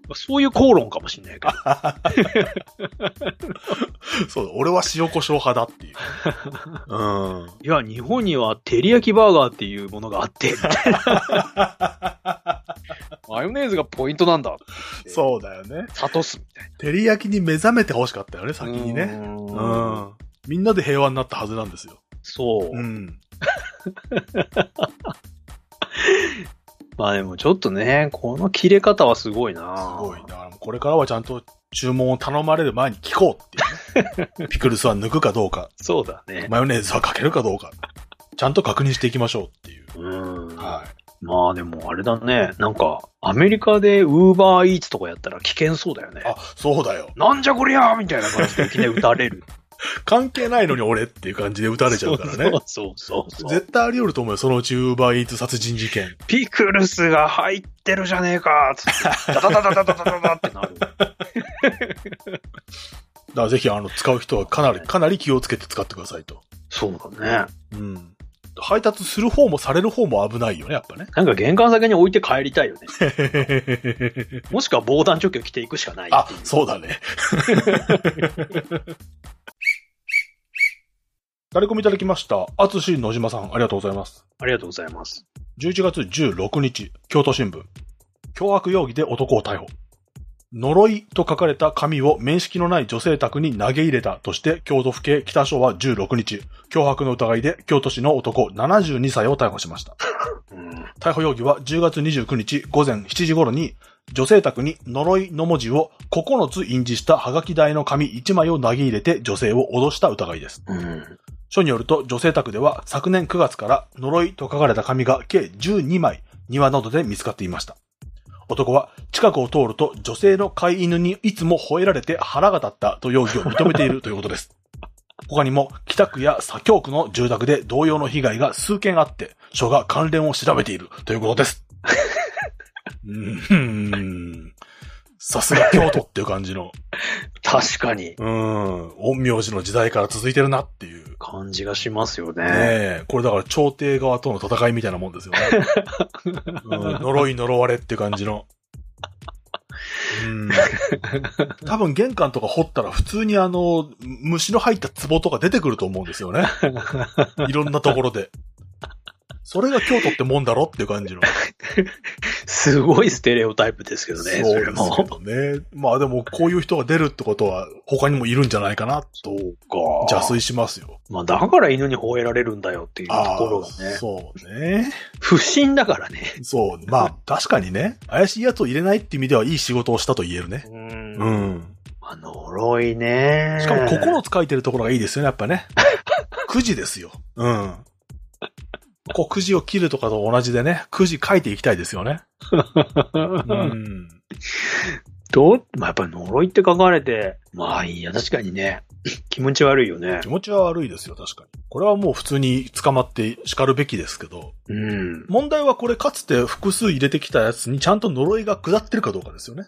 そういう口論かもしれないけど。 そうだ、俺は塩コショウ派だっていう。 いや、日本には照り焼きバーガーっていうものがあって、みたいな。マヨネーズがポイントなんだ。 そうだよね。 諭すみたいな。 照り焼きに目覚めて欲しかったよね、先にね。みんなで平和になったはずなんですよ。 そう。まあでもちょっとね、この切れ方はすごいな。 すごいな。これからはちゃんと注文を頼まれる前に聞こうっていう、ね。ピクルスは抜くかどうか。 そうだね。 マヨネーズはかけるかどうか。ちゃんと確認していきましょうっていう。はい。 まあでもあれだね。なんか、アメリカでウーバーイーツとかやったら危険そうだよね。 そうだよ。 なんじゃこりゃーみたいな感じでいきなり撃たれる。 関係ないのに俺っていう感じで撃たれちゃうからね。 そう。 絶対あり得ると思うよ、そのうちウーバーイーツ殺人事件。 ピクルスが入ってるじゃねえかーつって、ダダダダダダダダってなる。だからぜひ使う人はかなり気をつけて使ってくださいと。 そうだね。 配達する方もされる方も危ないよね、やっぱね。 なんか玄関先に置いて帰りたいよね。もしくは防弾チョッキを着ていくしかない。 そうだね。タレコミいただきました。あつし野島さん、ありがとうございます。 ありがとうございます。 11月16日、京都新聞。脅迫容疑で男を逮捕。呪いと書かれた紙を面識のない女性宅に投げ入れたとして京都府警北署は16日、脅迫の疑いで京都市の男72歳を逮捕しました。逮捕容疑は10月29日午前7時頃に女性宅に呪いの文字を9つ印字したはがき台の紙1枚を投げ入れて女性を脅した疑いです。署によると女性宅では昨年9月から呪いと書かれた紙が計12枚庭などで見つかっていました。 男は近くを通ると女性の飼い犬にいつも吠えられて腹が立ったと容疑を認めているということです。他にも北区や左京区の住宅で同様の被害が数件あって、署が関連を調べているということです。さすが京都っていう感じの。 確かに。 陰陽師の時代から続いてるなっていう感じがしますよね。 ねえ。これだから朝廷側との戦いみたいなもんですよね。呪い呪われっていう感じの。多分玄関とか掘ったら普通に虫の入った壺とか出てくると思うんですよね。いろんなところで。それが京都ってもんだろっていう感じの。 すごいステレオタイプですけどね。 そうですけどね。まあでもこういう人が出るってことは他にもいるんじゃないかなと。邪推しますよ。 まあだから犬に吠えられるんだよっていうところがね。 そうね。 不審だからね。 そう。まあ確かにね。怪しいやつを入れないって意味ではいい仕事をしたと言えるね。 呪いね。 しかも9つ書いてるところがいいですよね、やっぱね。9時ですよ。9時を切るとかと同じでね、9時書いていきたいですよね。 まあ、やっぱり呪いって書かれて、まあいいや、確かにね。気持ち悪いよね。 気持ちは悪いですよ、確かに。これはもう普通に捕まって叱るべきですけど。問題はこれかつて複数入れてきたやつにちゃんと呪いが下ってるかどうかですよね。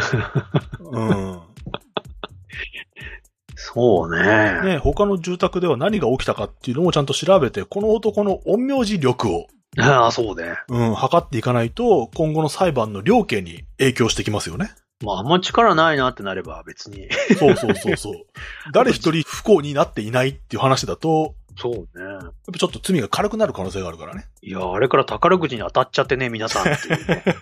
そうね。 他の住宅では何が起きたかっていうのをちゃんと調べて、この男の陰陽師力を。 そうね。 測っていかないと、今後の裁判の量刑に影響してきますよね。 まあ、あんま力ないなってなれば別に。 そう。誰一人不幸になっていないっていう話だと、 そうね。 やっぱちょっと罪が軽くなる可能性があるからね。 いや、あれから宝くじに当たっちゃってね、皆さんっていうね。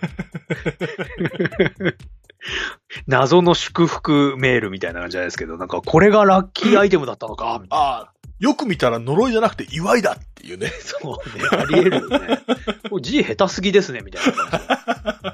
謎の祝福メールみたいな感じじゃないですけど、なんかこれがラッキーアイテムだったのかみたいな。 よく見たら呪いじゃなくて祝いだっていうね。 そうね、あり得るよね。字下手すぎですね、みたいな感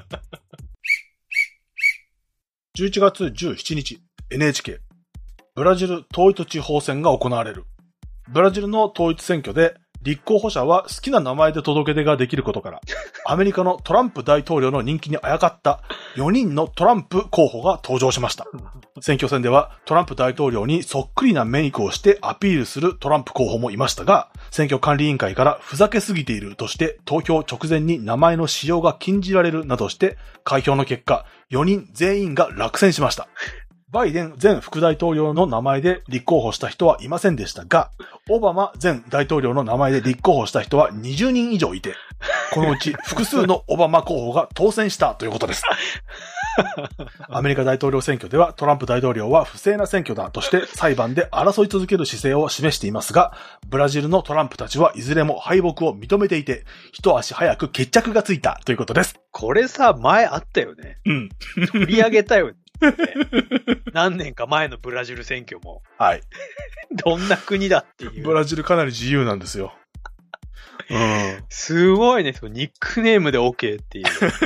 じ。11月17日、NHK。ブラジル統一地方選が行われる。ブラジルの統一選挙で、立候補者は好きな名前で届け出ができることから、アメリカのトランプ大統領の人気にあやかった4人のトランプ候補が登場しました。選挙戦ではトランプ大統領にそっくりなメイクをしてアピールするトランプ候補もいましたが、選挙管理委員会からふざけすぎているとして投票直前に名前の使用が禁じられるなどして開票の結果、4人全員が落選しました。バイデン前副大統領の名前で立候補した人はいませんでしたが、オバマ前大統領の名前で立候補した人は20人以上いて、このうち複数のオバマ候補が当選したということです。アメリカ大統領選挙ではトランプ大統領は不正な選挙だとして裁判で争い続ける姿勢を示していますが、ブラジルのトランプたちはいずれも敗北を認めていて、一足早く決着がついたということです。 これさ、前あったよね。取り上げたよね。何年か前のブラジル選挙も。 はい。 どんな国だっていう。 ブラジルかなり自由なんですよ。 すごいね。ニックネームで OK っていう。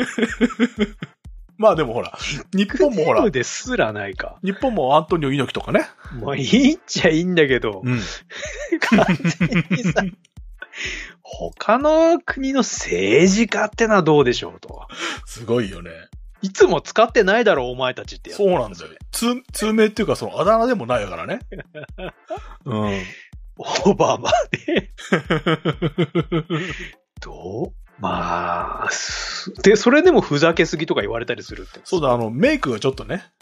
まあでもほら、日本もほら。 ですらないか。 日本もアントニオ猪木とかね。 まあいいっちゃいいんだけど。完全にさ、他の国の政治家ってのはどうでしょうと。 すごいよね。 いつも使ってないだろう、お前たちってやつ。 そうなんだよ。通名っていうか、そのあだ名でもないからね。 オバマで。まあ、で、それでもふざけすぎとか言われたりするって。 そうだ、メイクがちょっとね。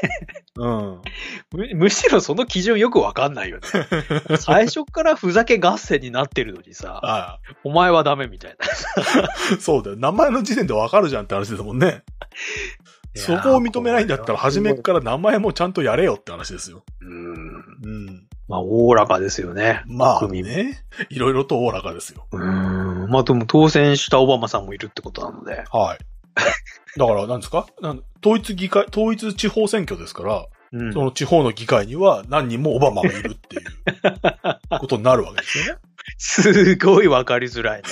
むしろその基準よくわかんないよね。最初からふざけ合戦になってるのにさ、お前はダメみたいな。 そうだよ。名前の時点でわかるじゃんって話ですもんね。そこを認めないんだったら、初めから名前もちゃんとやれよって話ですよ。 まあ、おおらかですよね。 まあね。いろいろとおおらかですよ。 まあでも当選したオバマさんもいるってことなので。 はい。だから何ですか？統一地方選挙ですから、その地方の議会には何人もオバマがいるっていうことになるわけですよね。 すごいわかりづらいね。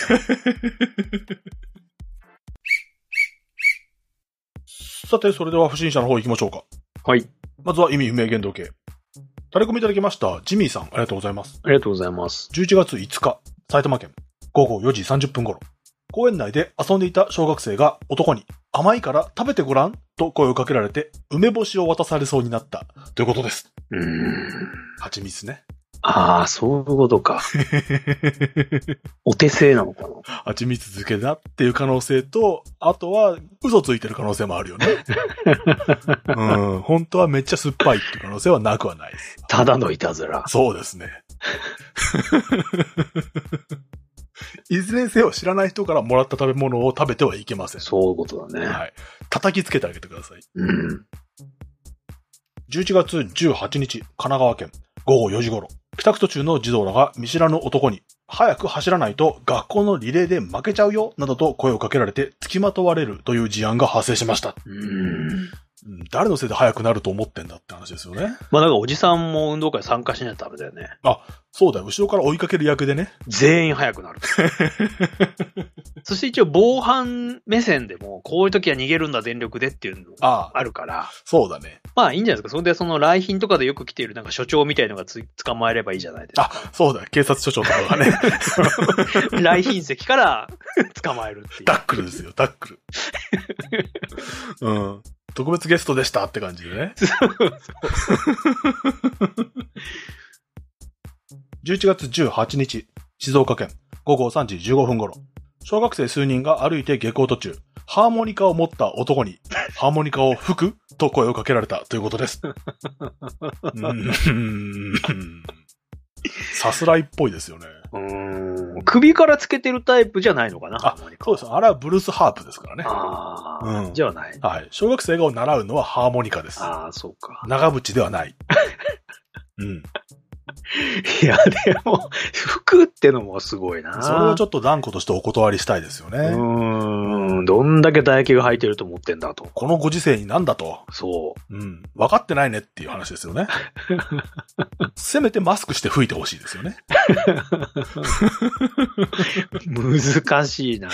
さて、それでは不審者の方行きましょうか。 はい。 まずは意味不明言動系。タレコミいただきました。ジミーさん、ありがとうございます。 ありがとうございます。 11月5日、埼玉県、午後4時30分頃。公園内で遊んでいた小学生が男に、 甘いから食べてごらんと声をかけられて、梅干しを渡されそうになったということです。蜂蜜ね。 ああ、そういうことか。お手製なのかな。 蜂蜜漬けだっていう可能性と、あとは嘘ついてる可能性もあるよね。本当はめっちゃ酸っぱいっていう可能性はなくはないです。 ただのいたずら。 そうですね。いずれにせよ知らない人からもらった食べ物を食べてはいけません。 そういうことだね。 はい。叩きつけてあげてください。11月18日、神奈川県、午後4時頃、帰宅途中の児童らが見知らぬ男に、早く走らないと学校のリレーで負けちゃうよ、などと声をかけられて付きまとわれるという事案が発生しました。誰のせいで速くなると思ってんだって話ですよね。 まあなんかおじさんも運動会参加しないとダメだよね。 あ、そうだよ。後ろから追いかける役でね。 全員速くなる。そして一応防犯目線でも、こういう時は逃げるんだ全力でっていうのがあるから。 そうだね。 まあいいんじゃないですか。それでその来賓とかでよく来ているなんか所長みたいのが捕まえればいいじゃないですか。 そうだよ。警察署長とかがね。 来賓席から捕まえるっていう。 ダックルですよ、ダックル。特別ゲストでしたって感じでね。11月18日、静岡県、午後3時15分頃、小学生数人が歩いて下校途中、ハーモニカを持った男に、ハーモニカを吹くと声をかけられたということです。さすらいっぽいですよね。 首からつけてるタイプじゃないのかな。 そうです。あれはブルースハープですからね。 じゃない。 はい。小学生が習うのはハーモニカです。 そうか。 長渕ではない。 いや、でも、服ってのもすごいな。 それはちょっと断固としてお断りしたいですよね。 どんだけ唾液が吐いてると思ってんだと。 このご時世になんだと。 そう。 分かってないねっていう話ですよね。せめてマスクして吹いてほしいですよね。 難しいな。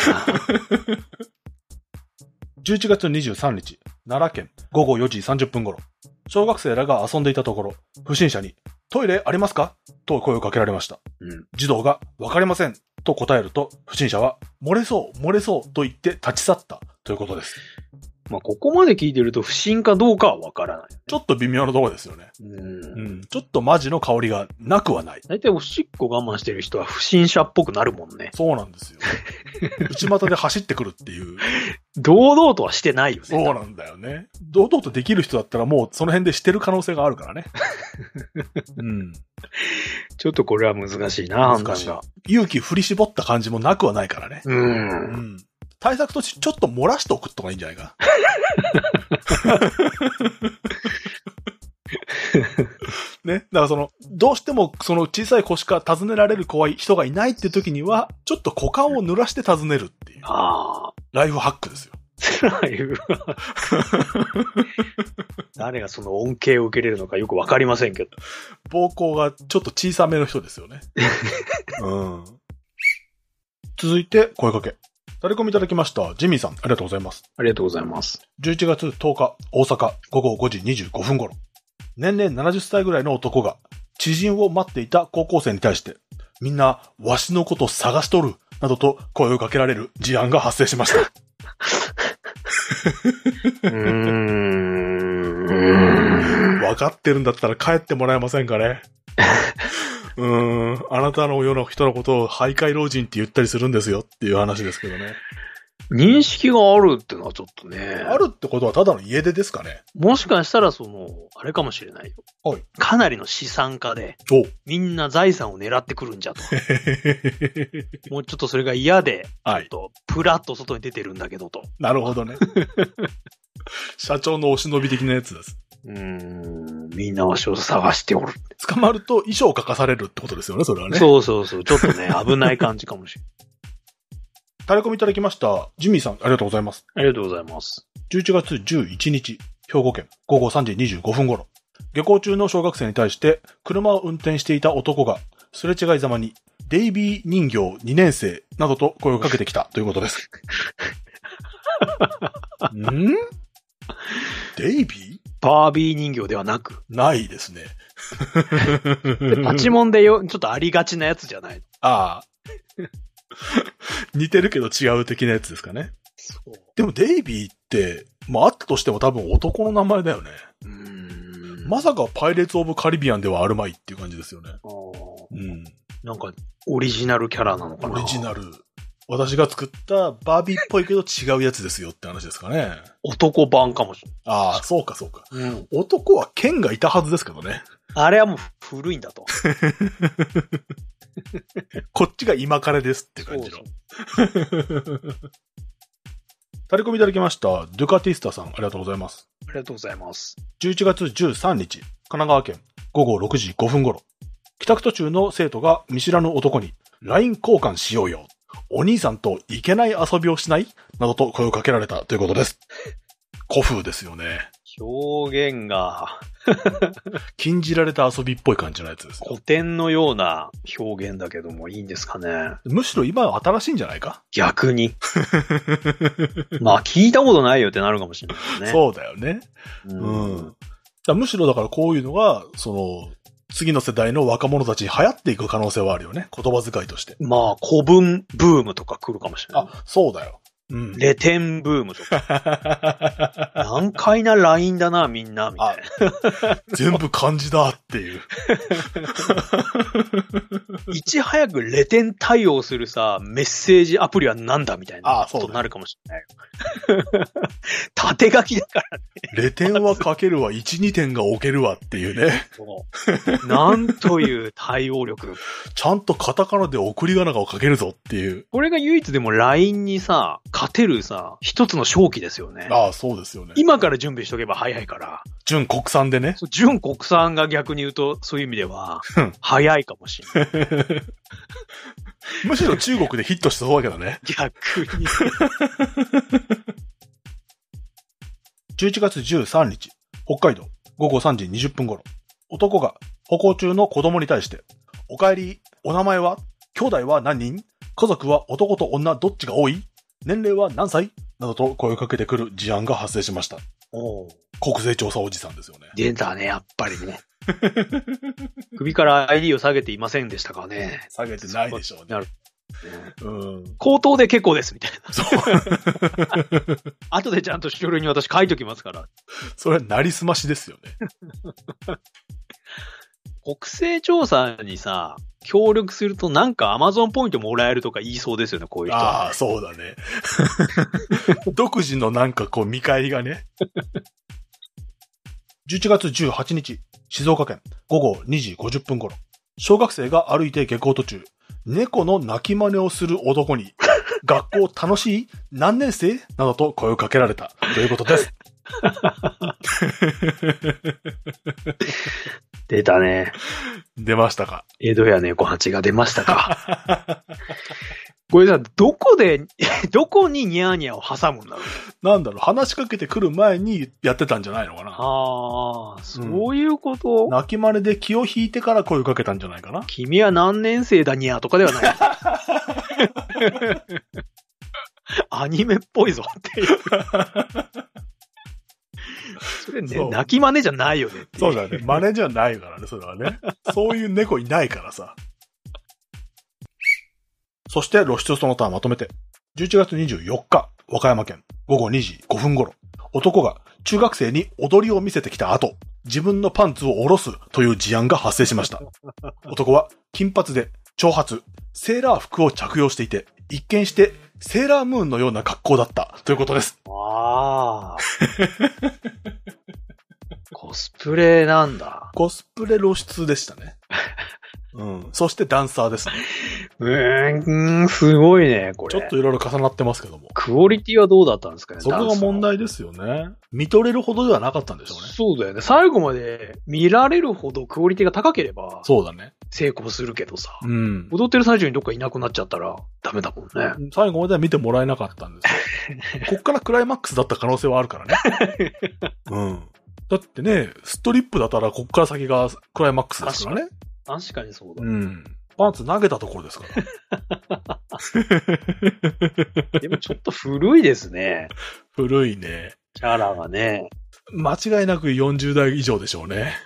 11月23日、奈良県午後4時30分頃、小学生らが遊んでいたところ、不審者に、トイレありますかと声をかけられました。児童が、わかりませんと答えると、不審者は、漏れそうと言って立ち去ったということです。 まあ、ここまで聞いてると不審かどうかはわからない、ね。 ちょっと微妙なところですよね。ちょっとマジの香りがなくはない。 だいたいおしっこ我慢してる人は不審者っぽくなるもんね。 そうなんですよ。内股で走ってくるっていう。 堂々とはしてないよね。 そうなんだよね。堂々とできる人だったらもうその辺でしてる可能性があるからね。 ちょっとこれは難しいな、判断が。 勇気振り絞った感じもなくはないからね。対策としてちょっと漏らしておくとかいいんじゃないかね。だからどうしてもその小さい子しか尋ねられる怖い人がいないっていう時には、ちょっと股間を濡らして尋ねるっていう。ライフハックですよ。 ライフハック。誰がその恩恵を受けれるのかよくわかりませんけど。 膀胱がちょっと小さめの人ですよね。続いて、声かけ。タレコミいただきました。ジミーさん、ありがとうございます。 ありがとうございます。 11月10日、大阪、午後5時25分頃。年齢70歳ぐらいの男が、知人を待っていた高校生に対して、みんな、わしのこと探しとる、などと声をかけられる事案が発生しました。分かってるんだったら帰ってもらえませんかね。あなたのような人のことを徘徊老人って言ったりするんですよっていう話ですけどね。 認識があるってのはちょっとね。 あるってことはただの家出ですかね。 もしかしたらあれかもしれないよ。 はい。 かなりの資産家で、みんな財産を狙ってくるんじゃと。もうちょっとそれが嫌で、ちょっとプラッと外に出てるんだけどと。 なるほどね。社長のお忍び的なやつです。 みんなわしを探しておる。 捕まると衣装を書かされるってことですよね、それはね。 そう。ちょっとね、危ない感じかもしれない。 タレコミいただきました。ジミーさん、ありがとうございます。 ありがとうございます。 11月11日、兵庫県、午後3時25分頃。下校中の小学生に対して、車を運転していた男が、すれ違いざまに、デイビー人形2年生などと声をかけてきたということです。デイビー？ バービー人形ではなく。 ないですね。 パチモンでちょっとありがちなやつじゃない。 似てるけど違う的なやつですかね。 そう。 でもデイビーって、まああったとしても多分男の名前だよね。まさかパイレーツ・オブ・カリビアンではあるまいっていう感じですよね。うん。 なんか、オリジナルキャラなのかな。 オリジナル。私が作ったバービーっぽいけど違うやつですよって話ですかね。 男版かもしれない。 ああ、そうかそうか。うん、男は剣がいたはずですけどね。あれはもう古いんだと。 こっちが今彼ですって感じの。タレコミいただきました。ドゥカティスタさん、ありがとうございます。 ありがとうございます。 11月13日、神奈川県午後6時5分頃、帰宅途中の生徒が見知らぬ男に LINE 交換しようよ。お兄さんといけない遊びをしないなどと声をかけられたということです。古風ですよね。 表現が禁じられた遊びっぽい感じのやつですよ。 古典のような表現だけどもいいんですかね。 むしろ今は新しいんじゃないか？ 逆に。まあ聞いたことないよってなるかもしれないね。 そうだよね。むしろだからこういうのが、次の世代の若者たちに流行っていく可能性はあるよね。言葉遣いとして。 まあ、古文ブームとか来るかもしれない。 あ、そうだよ。うん、 レテンブームとか。難解なラインだな、みんな、みたいな。 全部漢字だっていう。 いち早くレテン対応するさ、メッセージアプリはなんだみたいなことになるかもしれないよ。縦書きだからね。 レテンは書けるわ、1、2点が置けるわっていうね。 なんという対応力。 ちゃんとカタカナで送り仮名を書けるぞっていう。 これが唯一でも LINE にさ、勝てるさ、一つの勝機ですよね。 ああ、そうですよね。 今から準備しとけば早いから。 純国産でね。 純国産が逆に言うと、そういう意味では、早いかもしれない。 むしろ中国でヒットしそうだけどね。 逆に。 11月13日、北海道午後3時20分頃、男が歩行中の子供に対して、お帰り、お名前は？兄弟は何人？家族は男と女どっちが多い？年齢は何歳？などと声をかけてくる事案が発生しました。国勢調査おじさんですよね。 出たね、やっぱりね。首から ID を下げていませんでしたかね。 下げてないでしょうね。 口頭で結構です、みたいな。そう。後でちゃんと書類に私書いときますから。 それはなりすましですよね。 国勢調査にさ、協力するとなんか Amazon ポイントもらえるとか言いそうですよね、こういう人は、ね。 ああ、そうだね。独自のなんかこう見返りがね。11月18日、静岡県午後2時50分頃、小学生が歩いて下校途中、猫の鳴き真似をする男に、学校楽しい？何年生？などと声をかけられたということです。 出たね。 出ましたか。 江戸や猫八が出ましたか。これさ、どこにニャーニャーを挟むんだろう。 なんだろう、話しかけてくる前にやってたんじゃないのかな。 ああ、そういうこと、 泣き真似で気を引いてから声をかけたんじゃないかな。 君は何年生だニャーとかではない。アニメっぽいぞっていう。それね、泣き真似じゃないよね。 そうだね。真似じゃないからね、それはね。そういう猫いないからさ。そして露出その他まとめて、11月24日、和歌山県午後2時5分頃、男が中学生に踊りを見せてきた後、自分のパンツを下ろすという事案が発生しました。男は金髪で長髪、セーラー服を着用していて、一見してセーラームーンのような格好だったということです。 ああ。コスプレなんだ。 コスプレ露出でしたね。うん。そしてダンサーですね。 すごいね、これ。 ちょっといろいろ重なってますけども。 クオリティはどうだったんですかね。 そこが問題ですよね。見とれるほどではなかったんでしょうね。 そうだよね。最後まで見られるほどクオリティが高ければ。 そうだね。 成功するけどさ。 うん。 踊ってる最中にどっかいなくなっちゃったらダメだもんね。 最後までは見てもらえなかったんですよ。こっからクライマックスだった可能性はあるからね。うん。だってね、ストリップだったらこっから先がクライマックスですからね。 確かにそうだ。 うん。パンツ投げたところですから。 でもちょっと古いですね。 古いね。 キャラがね。 間違いなく40代以上でしょうね。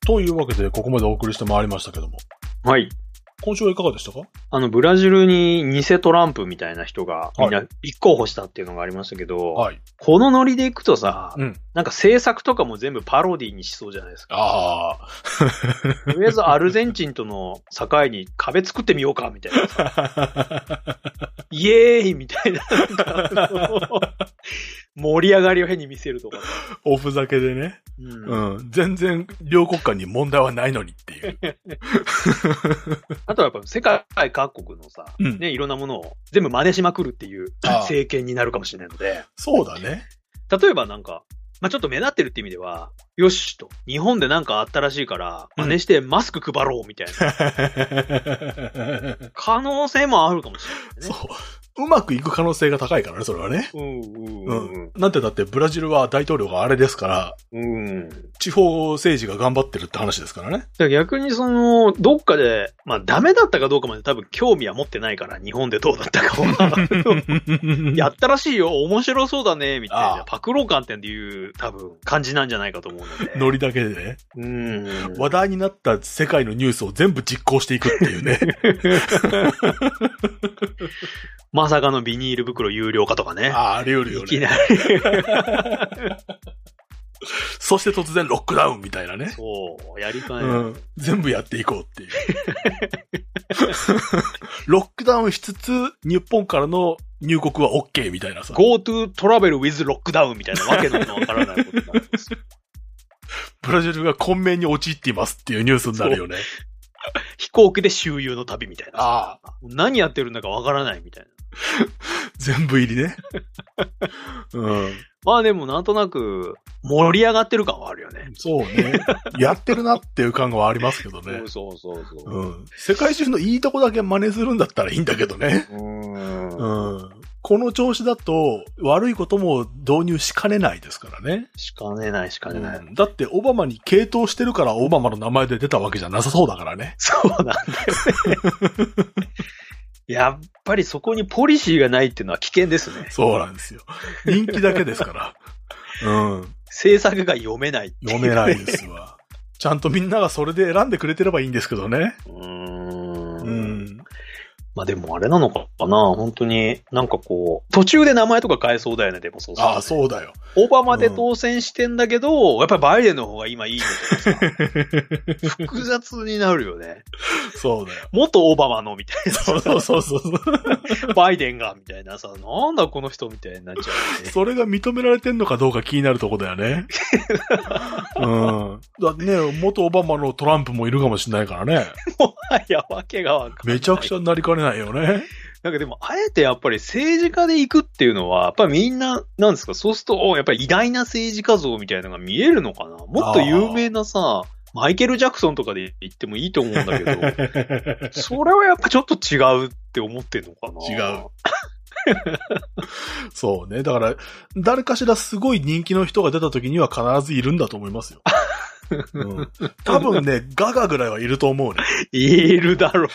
というわけで、ここまでお送りしてまいりましたけども。 はい。 今週はいかがでしたか？ ブラジルに偽トランプみたいな人がみんな立候補したっていうのがありましたけど、はい、このノリでいくとさ、なんか政策とかも全部パロディにしそうじゃないですか。ああ。とりあえずアルゼンチンとの境に壁作ってみようか、みたいなさ。イエーイみたいな。盛り上がりを変に見せるとか。 おふざけでね。全然両国間に問題はないのにっていう。 あとはやっぱ世界各国のさ、ね、いろんなものを全部真似しまくるっていう政権になるかもしれないので。 そうだね。 例えばなんか、まあ、ちょっと目立ってるって意味では、よしと、日本でなんかあったらしいから、真似してマスク配ろうみたいな。可能性もあるかもしれないね。そう。 うまくいく可能性が高いからね、それはね。なんてだってブラジルは大統領があれですから、地方政治が頑張ってるって話ですからね。 だから逆にどっかで、まあダメだったかどうかまで多分興味は持ってないから、日本でどうだったかは。やったらしいよ、面白そうだね、みたいな。パクロー感っていう多分感じなんじゃないかと思うので。 ノリだけでね。話題になった世界のニュースを全部実行していくっていうね。 まさかのビニール袋有料化とかね。 あり得るよね。いきなり。そして突然ロックダウンみたいなね。 そう、やりかね、 全部やっていこうっていう。ロックダウンしつつ、日本からの入国は OK みたいなさ。 GoTo Travel with ロックダウンみたいなわけのわからないことになるんです。 ブラジルが混迷に陥っていますっていうニュースになるよね。 飛行機で周遊の旅みたいな。何やってるんだかわからないみたいな。 全部入りね。 まあでもなんとなく盛り上がってる感はあるよね。 そうね。やってるなっていう感はありますけどね。 そう。 世界中のいいとこだけ真似するんだったらいいんだけどね。この調子だと悪いことも導入しかねないですからね。 しかねない。 だってオバマに傾倒してるからオバマの名前で出たわけじゃなさそうだからね。 そうなんだよね。やっぱりそこにポリシーがないっていうのは危険ですね。 そうなんですよ。人気だけですから。 政策が読めないっていうね。 読めないですわ。ちゃんとみんながそれで選んでくれてればいいんですけどね。 まあでもあれなのかな、本当になんかこう、途中で名前とか変えそうだよね、でもそう。 ああ、そうだよ。 オバマで当選してんだけど、やっぱりバイデンの方が今いいのとかさ、複雑になるよね。 そうだよ。 元オバマのみたいな。 そう。 バイデンがみたいなさ、なんだこの人みたいになっちゃう、ね。 それが認められてんのかどうか気になるとこだよね。だってね、元オバマのトランプもいるかもしれないからね。 もはやわけがわかんない。 めちゃくちゃなりかねないよね。 なんかでも、あえてやっぱり政治家で行くっていうのは、やっぱりみんな、なんですか、そうすると、やっぱり偉大な政治家像みたいなのが見えるのかな。もっと有名なさ、マイケル・ジャクソンとかで言ってもいいと思うんだけど、それはやっぱちょっと違うって思ってんのかな。 違う。そうね。だから、誰かしらすごい人気の人が出た時には必ずいるんだと思いますよ。多分ね、ガガぐらいはいると思うね。 いるだろう。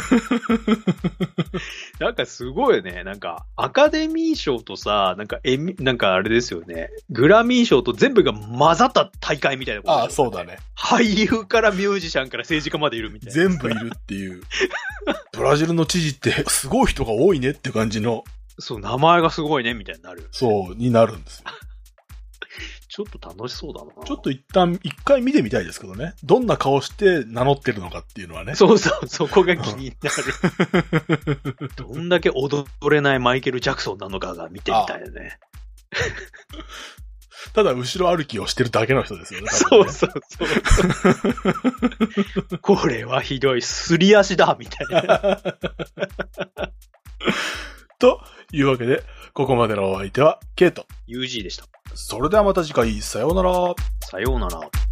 なんかすごいよね。なんか、アカデミー賞とさ、なんかあれですよね。グラミー賞と全部が混ざった大会みたいなこと、ね。 ああ、そうだね。 俳優からミュージシャンから政治家までいるみたいな。 全部いるっていう。ブラジルの知事ってすごい人が多いねって感じの。 そう、名前がすごいねみたいになる。 そう、になるんですよ。 ちょっと楽しそうだな。 ちょっと一回見てみたいですけどね。どんな顔して名乗ってるのかっていうのはね。 そう、そこが気になる。どんだけ踊れないマイケル・ジャクソンなのかが見てみたいよね。 ただ後ろ歩きをしてるだけの人ですよね。 そう。これはひどい。すり足だみたいな。 というわけで、ここまでのお相手は、ケイト。 UG でした。 それではまた次回、さようなら。 さようなら。